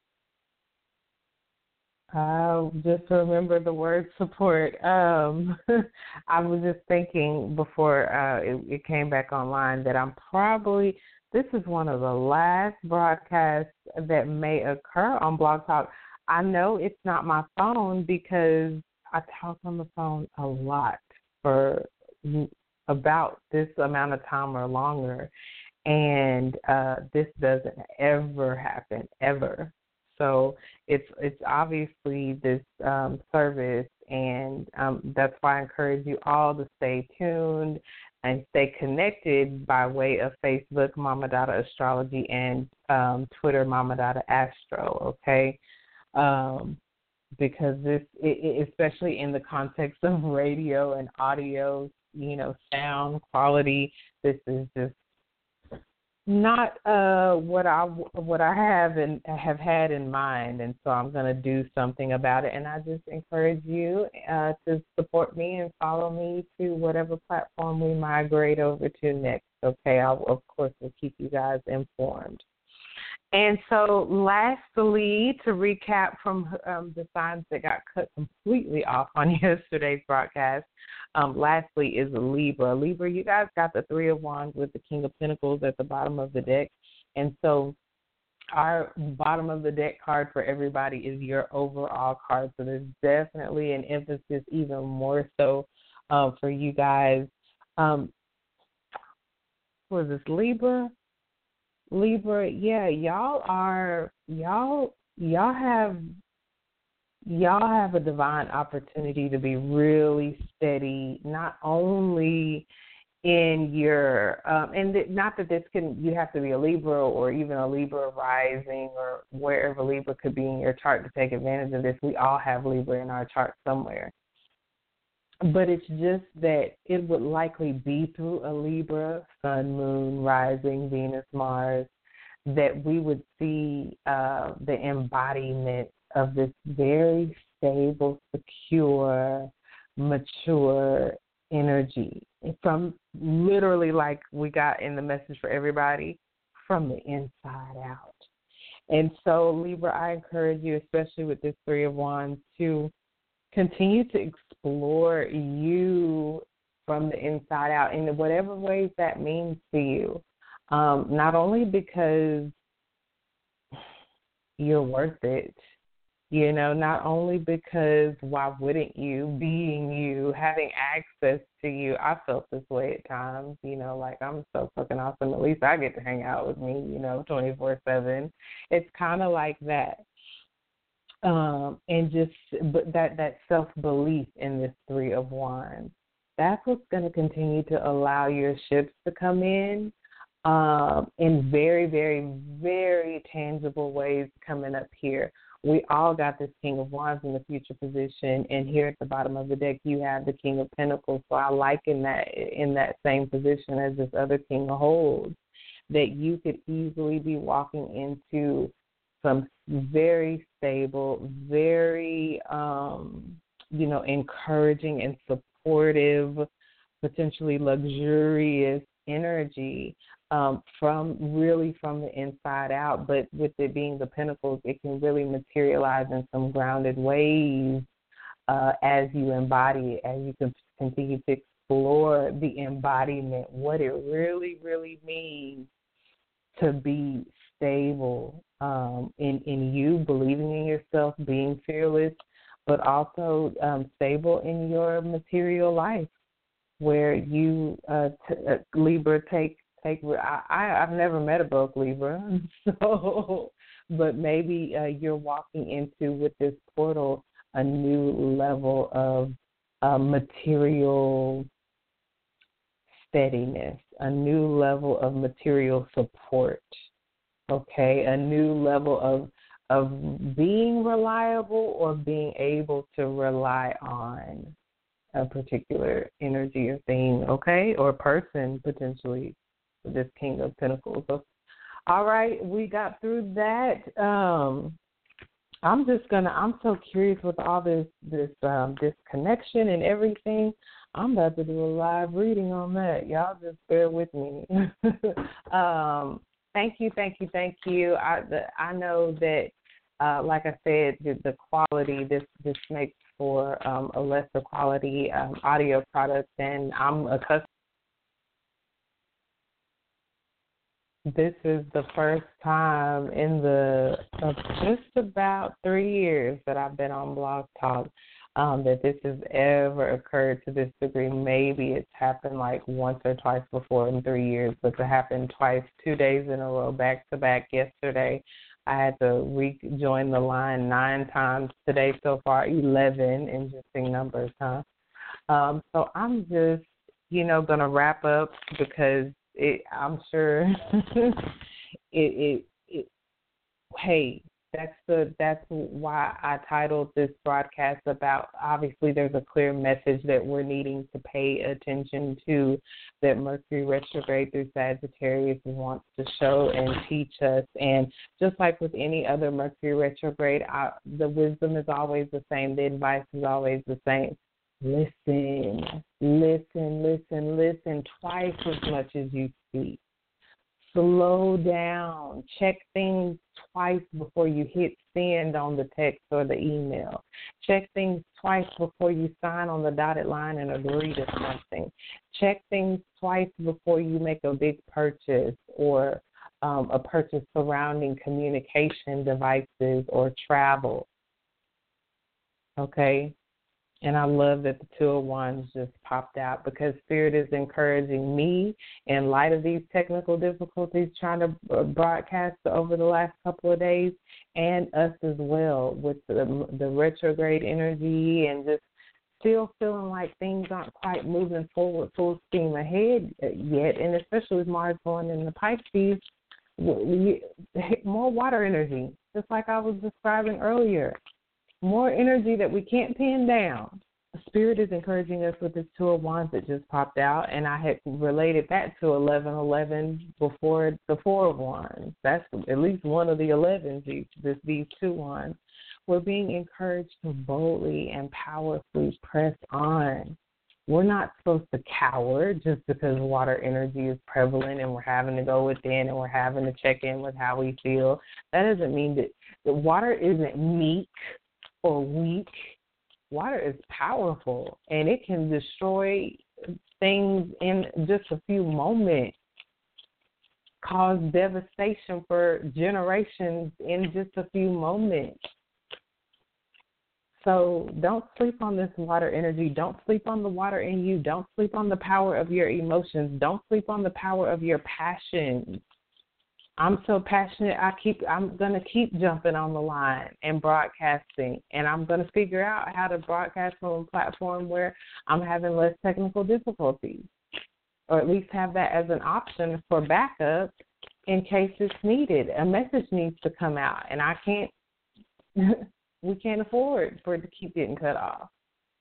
uh, just remember the word support. Um, I was just thinking before uh, it, it came back online that I'm probably, this is one of the last broadcasts that may occur on Blog Talk. I know it's not my phone because I talk on the phone a lot for about this amount of time or longer, and uh, this doesn't ever happen, ever. So it's it's obviously this um, service, and um, that's why I encourage you all to stay tuned and stay connected by way of Facebook, Mama Dada Astrology, and um, Twitter, Mama Dada Astro, okay? Um because this, especially in the context of radio and audio, you know, sound quality, this is just not uh, what I what I have and have had in mind, and so I'm going to do something about it. And I just encourage you uh, to support me and follow me to whatever platform we migrate over to next. Okay, I of course will keep you guys informed. And so lastly, to recap from um, the signs that got cut completely off on yesterday's broadcast, um, lastly is Libra. Libra, you guys got the Three of Wands with the King of Pentacles at the bottom of the deck. And so our bottom of the deck card for everybody is your overall card. So there's definitely an emphasis even more so uh, for you guys. Um, what is this, Libra? Libra, yeah, y'all are y'all y'all have y'all have a divine opportunity to be really steady, not only in your um, and th- not that this can you have to be a Libra or even a Libra rising or wherever Libra could be in your chart to take advantage of this. We all have Libra in our chart somewhere. But it's just that it would likely be through a Libra, Sun, Moon, Rising, Venus, Mars, that we would see uh, the embodiment of this very stable, secure, mature energy from literally, like we got in the message for everybody, from the inside out. And so, Libra, I encourage you, especially with this Three of Wands, to continue to explore you from the inside out in whatever ways that means to you. Um, not only because you're worth it, you know, not only because why wouldn't you, being you, having access to you. I felt this way at times, you know, like I'm so fucking awesome. At least I get to hang out with me, you know, twenty-four seven. It's kind of like that. Um, and just but that, that self-belief in this Three of Wands, that's what's going to continue to allow your ships to come in um, in very, very, very tangible ways coming up here. We all got this King of Wands in the future position, and here at the bottom of the deck you have the King of Pentacles. So I liken that in that same position as this other King holds, that you could easily be walking into some very stable, very, um, you know, encouraging and supportive, potentially luxurious energy um, from really from the inside out. But with it being the Pentacles, it can really materialize in some grounded ways uh, as you embody it, as you can continue to explore the embodiment, what it really, really means to be stable um, in, in you, believing in yourself, being fearless, but also um, stable in your material life, where you, uh, t- uh, Libra, take, take I, I, I've never met a broke Libra, so, but maybe uh, you're walking into, with this portal, a new level of uh, material steadiness, a new level of material support, okay, a new level of of being reliable or being able to rely on a particular energy or thing, okay, or person potentially, this King of Pentacles. So, all right, we got through that. Um, I'm just gonna. I'm so curious with all this this um, this connection and everything. I'm about to do a live reading on that. Y'all just bear with me. um, thank you, thank you, thank you. I the, I know that, uh, like I said, the, the quality this this makes for um, a lesser quality um, audio product, and I'm accustomed. This is the first time in the uh, just about three years that I've been on Blog Talk um, that this has ever occurred to this degree. Maybe it's happened like once or twice before in three years, but to happen twice, two days in a row, back to back. Yesterday, I had to rejoin the line nine times. Today, so far, eleven. Interesting numbers, huh? Um, so I'm just, you know, going to wrap up because It, I'm sure it, it, it, hey, that's the, that's why I titled this broadcast about, obviously there's a clear message that we're needing to pay attention to, that Mercury retrograde through Sagittarius wants to show and teach us. And just like with any other Mercury retrograde, I, the wisdom is always the same. The advice is always the same. Listen, listen, listen, listen twice as much as you speak. Slow down. Check things twice before you hit send on the text or the email. Check things twice before you sign on the dotted line and agree to something. Check things twice before you make a big purchase or um, a purchase surrounding communication devices or travel. Okay? And I love that the Two of Wands just popped out because Spirit is encouraging me in light of these technical difficulties trying to broadcast over the last couple of days, and us as well with the, the retrograde energy and just still feeling like things aren't quite moving forward full steam ahead yet, and especially with Mars going in the Pisces, more water energy, just like I was describing earlier. More energy that we can't pin down. Spirit is encouraging us with this Two of Wands that just popped out, and I had related that to eleven eleven before the Four of Wands. That's at least one of the elevens, these, these two wands. We're being encouraged to boldly and powerfully press on. We're not supposed to cower just because water energy is prevalent and we're having to go within and we're having to check in with how we feel. That doesn't mean that the water isn't meek or weak. Water is powerful, and it can destroy things in just a few moments, cause devastation for generations in just a few moments. So don't sleep on this water energy. Don't sleep on the water in you. Don't sleep on the power of your emotions. Don't sleep on the power of your passions. I'm so passionate. I keep. I'm gonna keep jumping on the line and broadcasting, and I'm gonna figure out how to broadcast from a platform where I'm having less technical difficulties, or at least have that as an option for backup in case it's needed. A message needs to come out, and I can't. We can't afford for it to keep getting cut off.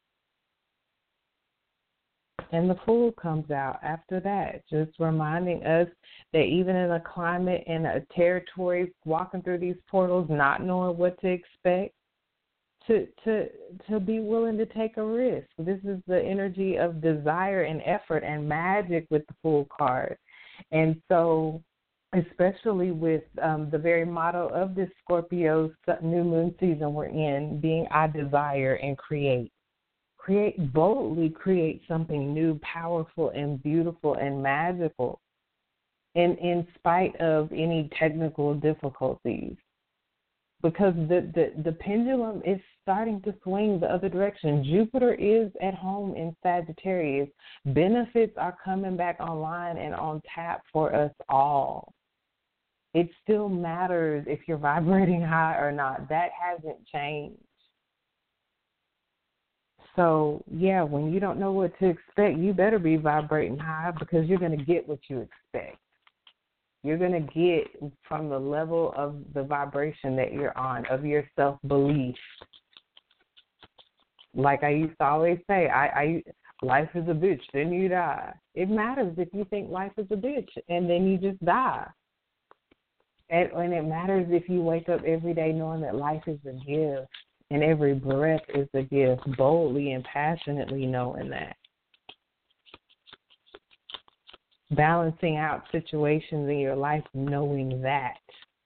And the Fool comes out after that, just reminding us that even in a climate and a territory, walking through these portals, not knowing what to expect, to to to be willing to take a risk. This is the energy of desire and effort and magic with the Fool card. And so, especially with um, the very motto of this Scorpio new moon season we're in, being I desire and create. Create boldly, create something new, powerful, and beautiful and magical, in in spite of any technical difficulties, because the, the, the pendulum is starting to swing the other direction. Jupiter is at home in Sagittarius. Benefits are coming back online and on tap for us all. it still matters if you're vibrating high or not. That hasn't changed. So, yeah, when you don't know what to expect, you better be vibrating high because you're going to get what you expect. You're going to get from the level of the vibration that you're on, of your self-belief. Like I used to always say, I, I life is a bitch, then you die. It matters if you think life is a bitch, and then you just die. And, and it matters if you wake up every day knowing that life is a gift, and every breath is a gift, boldly and passionately knowing that. Balancing out situations in your life, knowing that.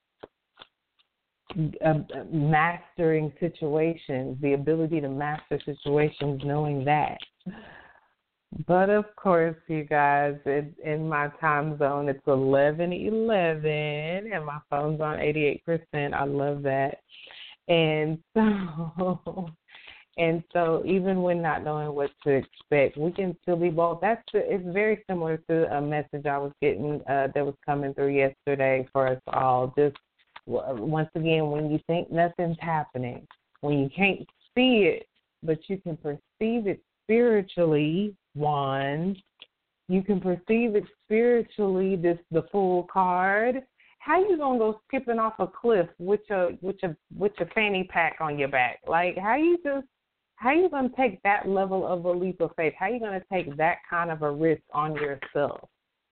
Uh, mastering situations, the ability to master situations, knowing that. But, of course, you guys, it, in my time zone, it's eleven eleven, and my phone's on eighty-eight percent. I love that. And so... And so even when not knowing what to expect, we can still be bold. That's the, it's very similar to a message I was getting uh, that was coming through yesterday for us all. Just once again, when you think nothing's happening, when you can't see it, but you can perceive it spiritually, one, you can perceive it spiritually, this the Fool card. How you gonna go skipping off a cliff with your with your with your fanny pack on your back? Like how you just How are you going to take that level of a leap of faith? How are you going to take that kind of a risk on yourself?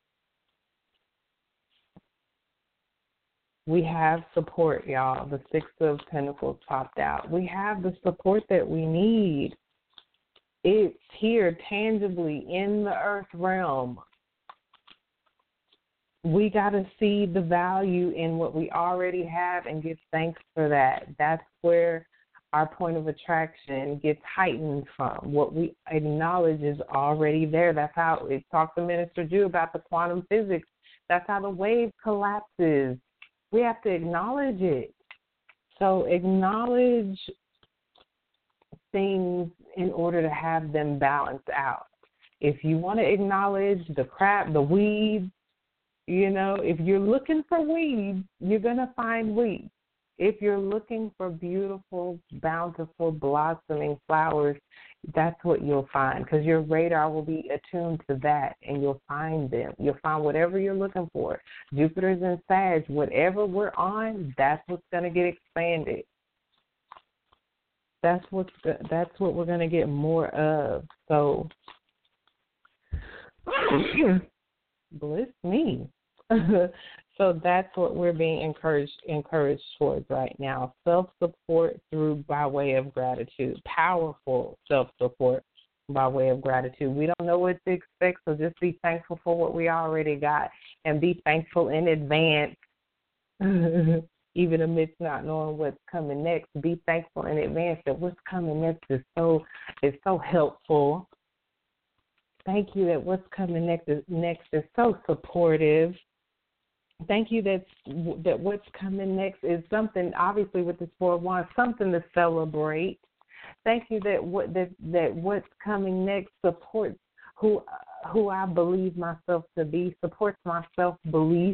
We have support, y'all. The Six of Pentacles popped out. We have the support that we need. It's here tangibly in the earth realm. We got to see the value in what we already have and give thanks for that. That's where our point of attraction gets heightened from. What we acknowledge is already there. That's how it talked to Minister Jew about the quantum physics. That's how the wave collapses. We have to acknowledge it. So acknowledge things in order to have them balance out. If you want to acknowledge the crap, the weeds, you know, if you're looking for weeds, you're going to find weeds. If you're looking for beautiful, bountiful, blossoming flowers, that's what you'll find because your radar will be attuned to that and you'll find them. You'll find whatever you're looking for. Jupiter's in Sag, whatever we're on, that's what's going to get expanded. That's what's that's what we're going to get more of. So, bless me. So that's what we're being encouraged encouraged towards right now. Self-support through by way of gratitude. Powerful self-support by way of gratitude. We don't know what to expect, so just be thankful for what we already got and be thankful in advance. Even amidst not knowing what's coming next, be thankful in advance that what's coming next is so is so helpful. Thank you that what's coming next is next is so supportive. Thank you that that what's coming next is something, obviously with this Four of Wands, something to celebrate. Thank you that what that, that what's coming next supports who who I believe myself to be, supports my self-belief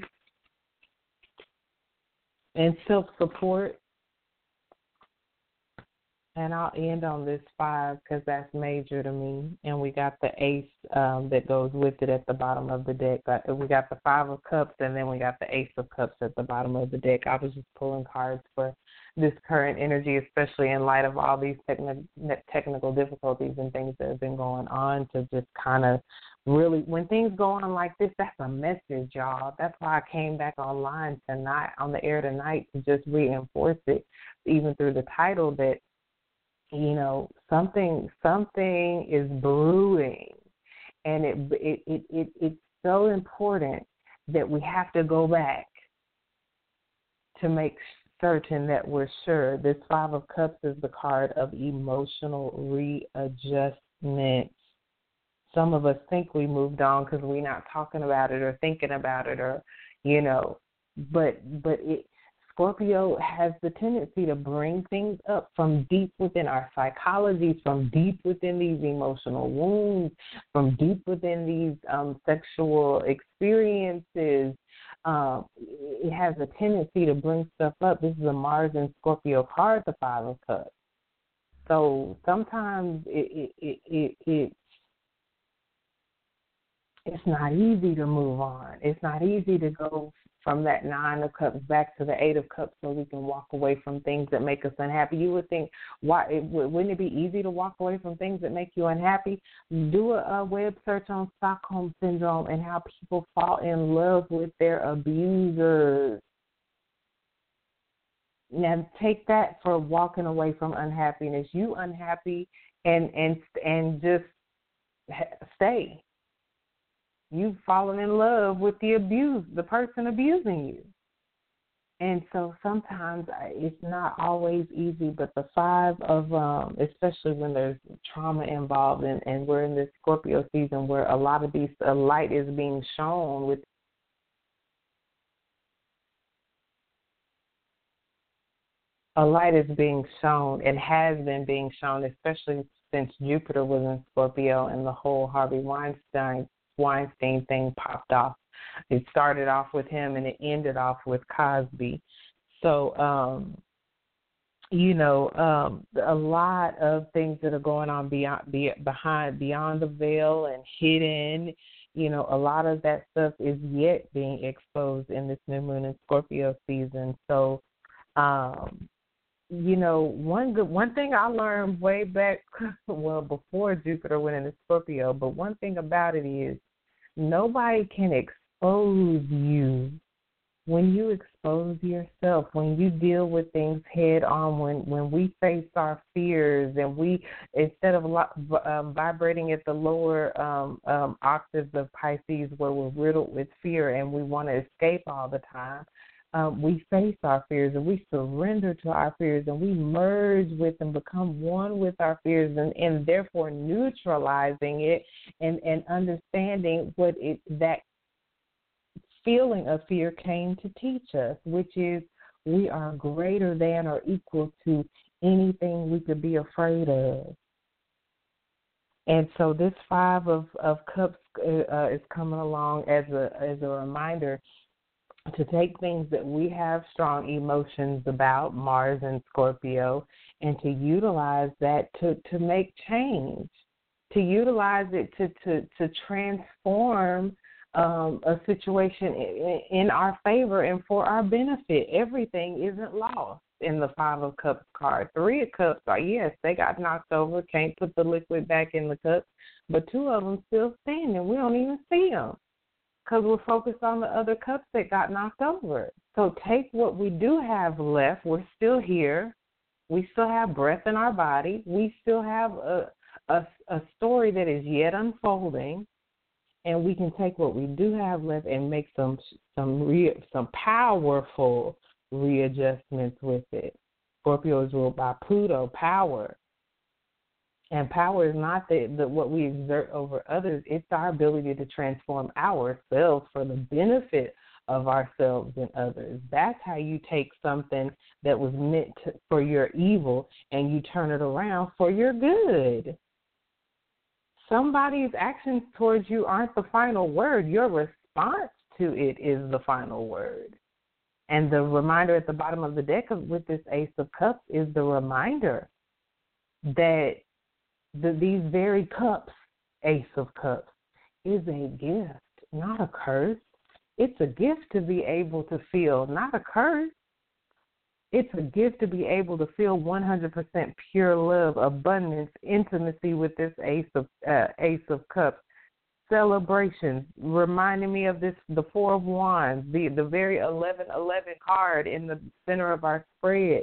and self-support. And I'll end on this five because that's major to me. And we got the ace um, that goes with it at the bottom of the deck. We got the five of cups and then we got the ace of cups at the bottom of the deck. I was just pulling cards for this current energy, especially in light of all these techni- technical difficulties and things that have been going on, to just kind of really, when things go on like this, that's a message, y'all. That's why I came back online tonight, on the air tonight, to just reinforce it, even through the title that, you know, something something is brewing, and it it, it it it's so important that we have to go back to make certain that we're sure. This Five of Cups is the card of emotional readjustment. Some of us think we moved on because we're not talking about it or thinking about it, or, you know, but but it. Scorpio has the tendency to bring things up from deep within our psychology, from deep within these emotional wounds, from deep within these um, sexual experiences, um, it has a tendency to bring stuff up. This is a Mars and Scorpio card, the Five of Cups. So sometimes it it it, it, it it's not easy to move on. It's not easy to go from that Nine of Cups back to the Eight of Cups so we can walk away from things that make us unhappy. You would think, why it, wouldn't it be easy to walk away from things that make you unhappy? Do a, a web search on Stockholm Syndrome and how people fall in love with their abusers. Now take that for walking away from unhappiness. You unhappy and and and just stay. You've fallen in love with the abuse, the person abusing you. And so sometimes it's not always easy, but the five of, um, especially when there's trauma involved, and, and we're in this Scorpio season where a lot of these, a light is being shown with a light is being shown and has been being shown, especially since Jupiter was in Scorpio and the whole Harvey Weinstein Weinstein thing popped off. It started off with him and it ended off with Cosby. So, um, you know, um, a lot of things that are going on beyond, be, behind, beyond the veil and hidden. You know, a lot of that stuff is yet being exposed in this new moon in Scorpio season. So, um, you know, one good one thing I learned way back, well, before Jupiter went into Scorpio, but one thing about it is nobody can expose you. When you expose yourself, when you deal with things head on, when, when we face our fears and we, instead of um, vibrating at the lower um, um, octaves of Pisces where we're riddled with fear and we want to escape all the time, um, we face our fears and we surrender to our fears and we merge with and become one with our fears and, and therefore neutralizing it and, and understanding what it that feeling of fear came to teach us, which is we are greater than or equal to anything we could be afraid of. And so this Five of, of Cups uh, is coming along as a as a reminder to take things that we have strong emotions about, Mars and Scorpio, and to utilize that to, to make change, to utilize it to, to, to transform Um, a situation in, in our favor and for our benefit. Everything isn't lost in the Five of Cups card. Three of Cups are, yes, they got knocked over, can't put the liquid back in the cup, but two of them still standing. We don't even see them because we're focused on the other cups that got knocked over. So take what we do have left. We're still here. We still have breath in our body. We still have a, a, a story that is yet unfolding. And we can take what we do have left and make some some re, some powerful readjustments with it. Scorpio is ruled by Pluto, power. And power is not the, the what we exert over others. It's our ability to transform ourselves for the benefit of ourselves and others. That's how you take something that was meant to, for your evil and you turn it around for your good. Somebody's actions towards you aren't the final word. Your response to it is the final word. And the reminder at the bottom of the deck of, with this Ace of Cups is the reminder that the, these very cups, Ace of Cups, is a gift, not a curse. It's a gift to be able to feel, not a curse. It's a gift to be able to feel one hundred percent pure love, abundance, intimacy with this Ace of uh, Ace of Cups. Celebrations, reminding me of this, the Four of Wands, the, the very eleven eleven card in the center of our spread.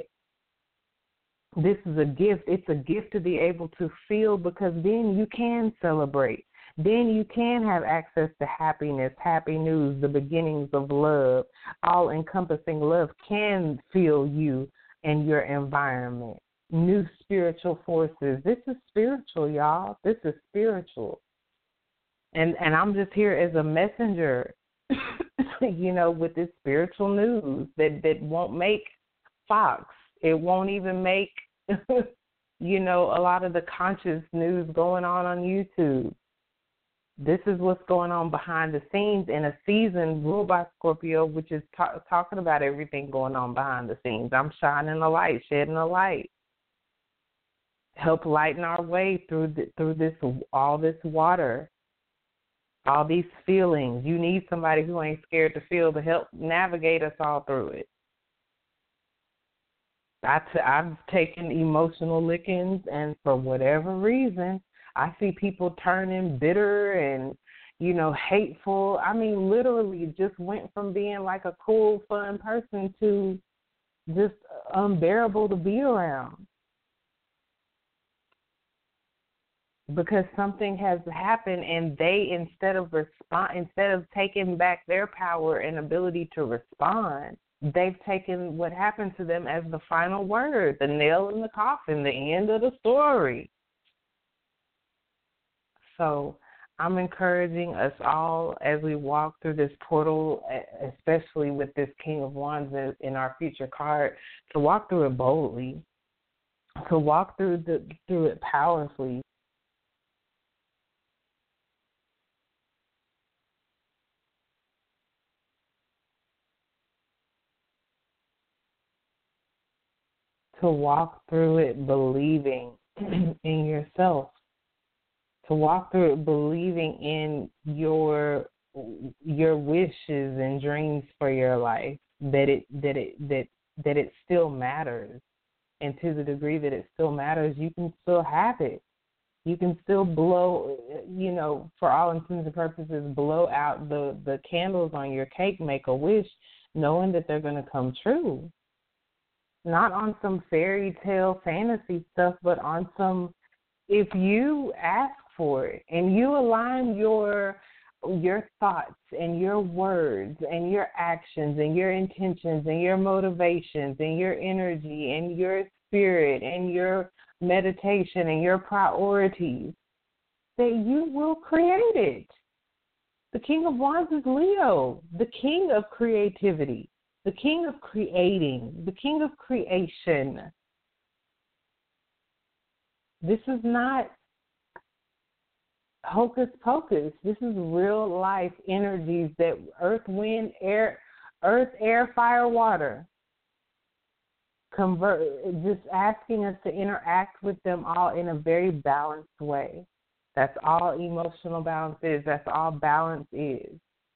This is a gift. It's a gift to be able to feel because then you can celebrate. Then you can have access to happiness, happy news, the beginnings of love. All-encompassing love can fill you and your environment. New spiritual forces. This is spiritual, y'all. This is spiritual. And and I'm just here as a messenger, you know, with this spiritual news that, that won't make Fox. It won't even make, you know, a lot of the conscious news going on on YouTube. This is what's going on behind the scenes in a season ruled by Scorpio, which is ta- talking about everything going on behind the scenes. I'm shining a light, shedding a light. Help lighten our way through the, through this all this water, all these feelings. You need somebody who ain't scared to feel to help navigate us all through it. I t- I've taken emotional lickings, and for whatever reason, I see people turning bitter and, you know, hateful. I mean, literally just went from being like a cool, fun person to just unbearable to be around. Because something has happened, and they, instead of respond, instead of taking back their power and ability to respond, they've taken what happened to them as the final word, the nail in the coffin, the end of the story. So I'm encouraging us all as we walk through this portal, especially with this King of Wands in our future card, to walk through it boldly, to walk through the through it powerfully. To walk through it believing in yourself, to walk through it believing in your your wishes and dreams for your life, that it that it that that it still matters, and to the degree that it still matters, you can still have it. You can still blow, you know, for all intents and purposes, blow out the the candles on your cake, make a wish, knowing that they're going to come true. Not on some fairy tale fantasy stuff, but on some, if you ask for it and you align your your thoughts and your words and your actions and your intentions and your motivations and your energy and your spirit and your meditation and your priorities, that you will create it. The King of Wands is Leo, the king of creativity, the king of creating, the king of creation. This is not hocus pocus. This is real life energies that earth, wind, air, earth, air, fire, water. Convert, just asking us to interact with them all in a very balanced way. That's all emotional balance is. That's all balance is.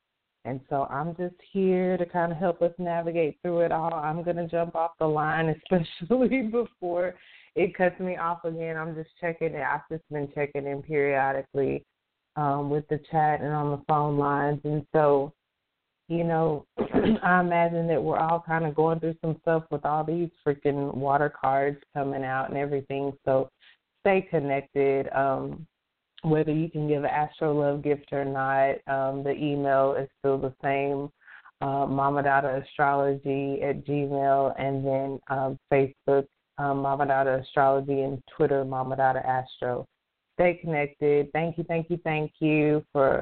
And so I'm just here to kind of help us navigate through it all. I'm going to jump off the line, especially before it cuts me off again. I'm just checking it. I've just been checking in periodically um, with the chat and on the phone lines. And so, you know, I imagine that we're all kind of going through some stuff with all these freaking water cards coming out and everything. So stay connected. Um, whether you can give an Astro Love gift or not, um, the email is still the same, uh, Mama Dada Astrology at Gmail, and then um, Facebook, um, Mama Dada Astrology, and Twitter, Mama Dada Astro. Stay connected. Thank you, thank you, thank you for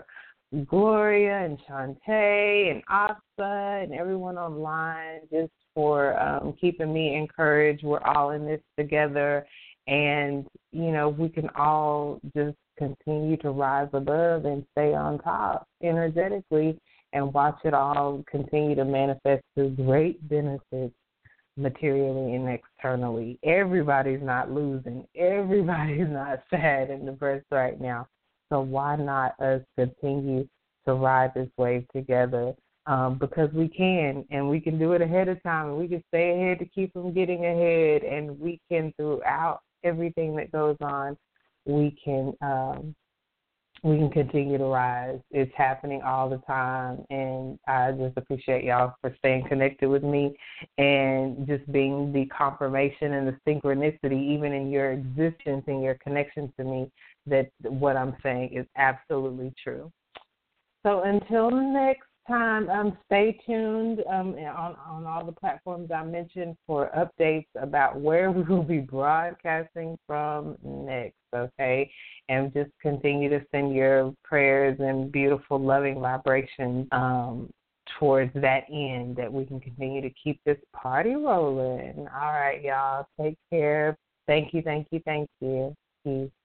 Gloria and Shantae and Asa and everyone online, just for um, keeping me encouraged. We're all in this together, and, you know, we can all just continue to rise above and stay on top energetically and watch it all continue to manifest to great benefits materially and externally. Everybody's not losing. Everybody's not sad and depressed right now. So why not us continue to ride this wave together? Um, because we can, and we can do it ahead of time, and we can stay ahead to keep from getting ahead, and we can, throughout everything that goes on, we can um, we can continue to rise. It's happening all the time, and I just appreciate y'all for staying connected with me and just being the confirmation and the synchronicity, even in your existence and your connection to me, that what I'm saying is absolutely true. So until next time, um, stay tuned um, on, on all the platforms I mentioned for updates about where we will be broadcasting from next, okay? And just continue to send your prayers and beautiful, loving vibrations um, towards that end, that we can continue to keep this party rolling. All right, y'all. Take care. Thank you, thank you, thank you. Peace.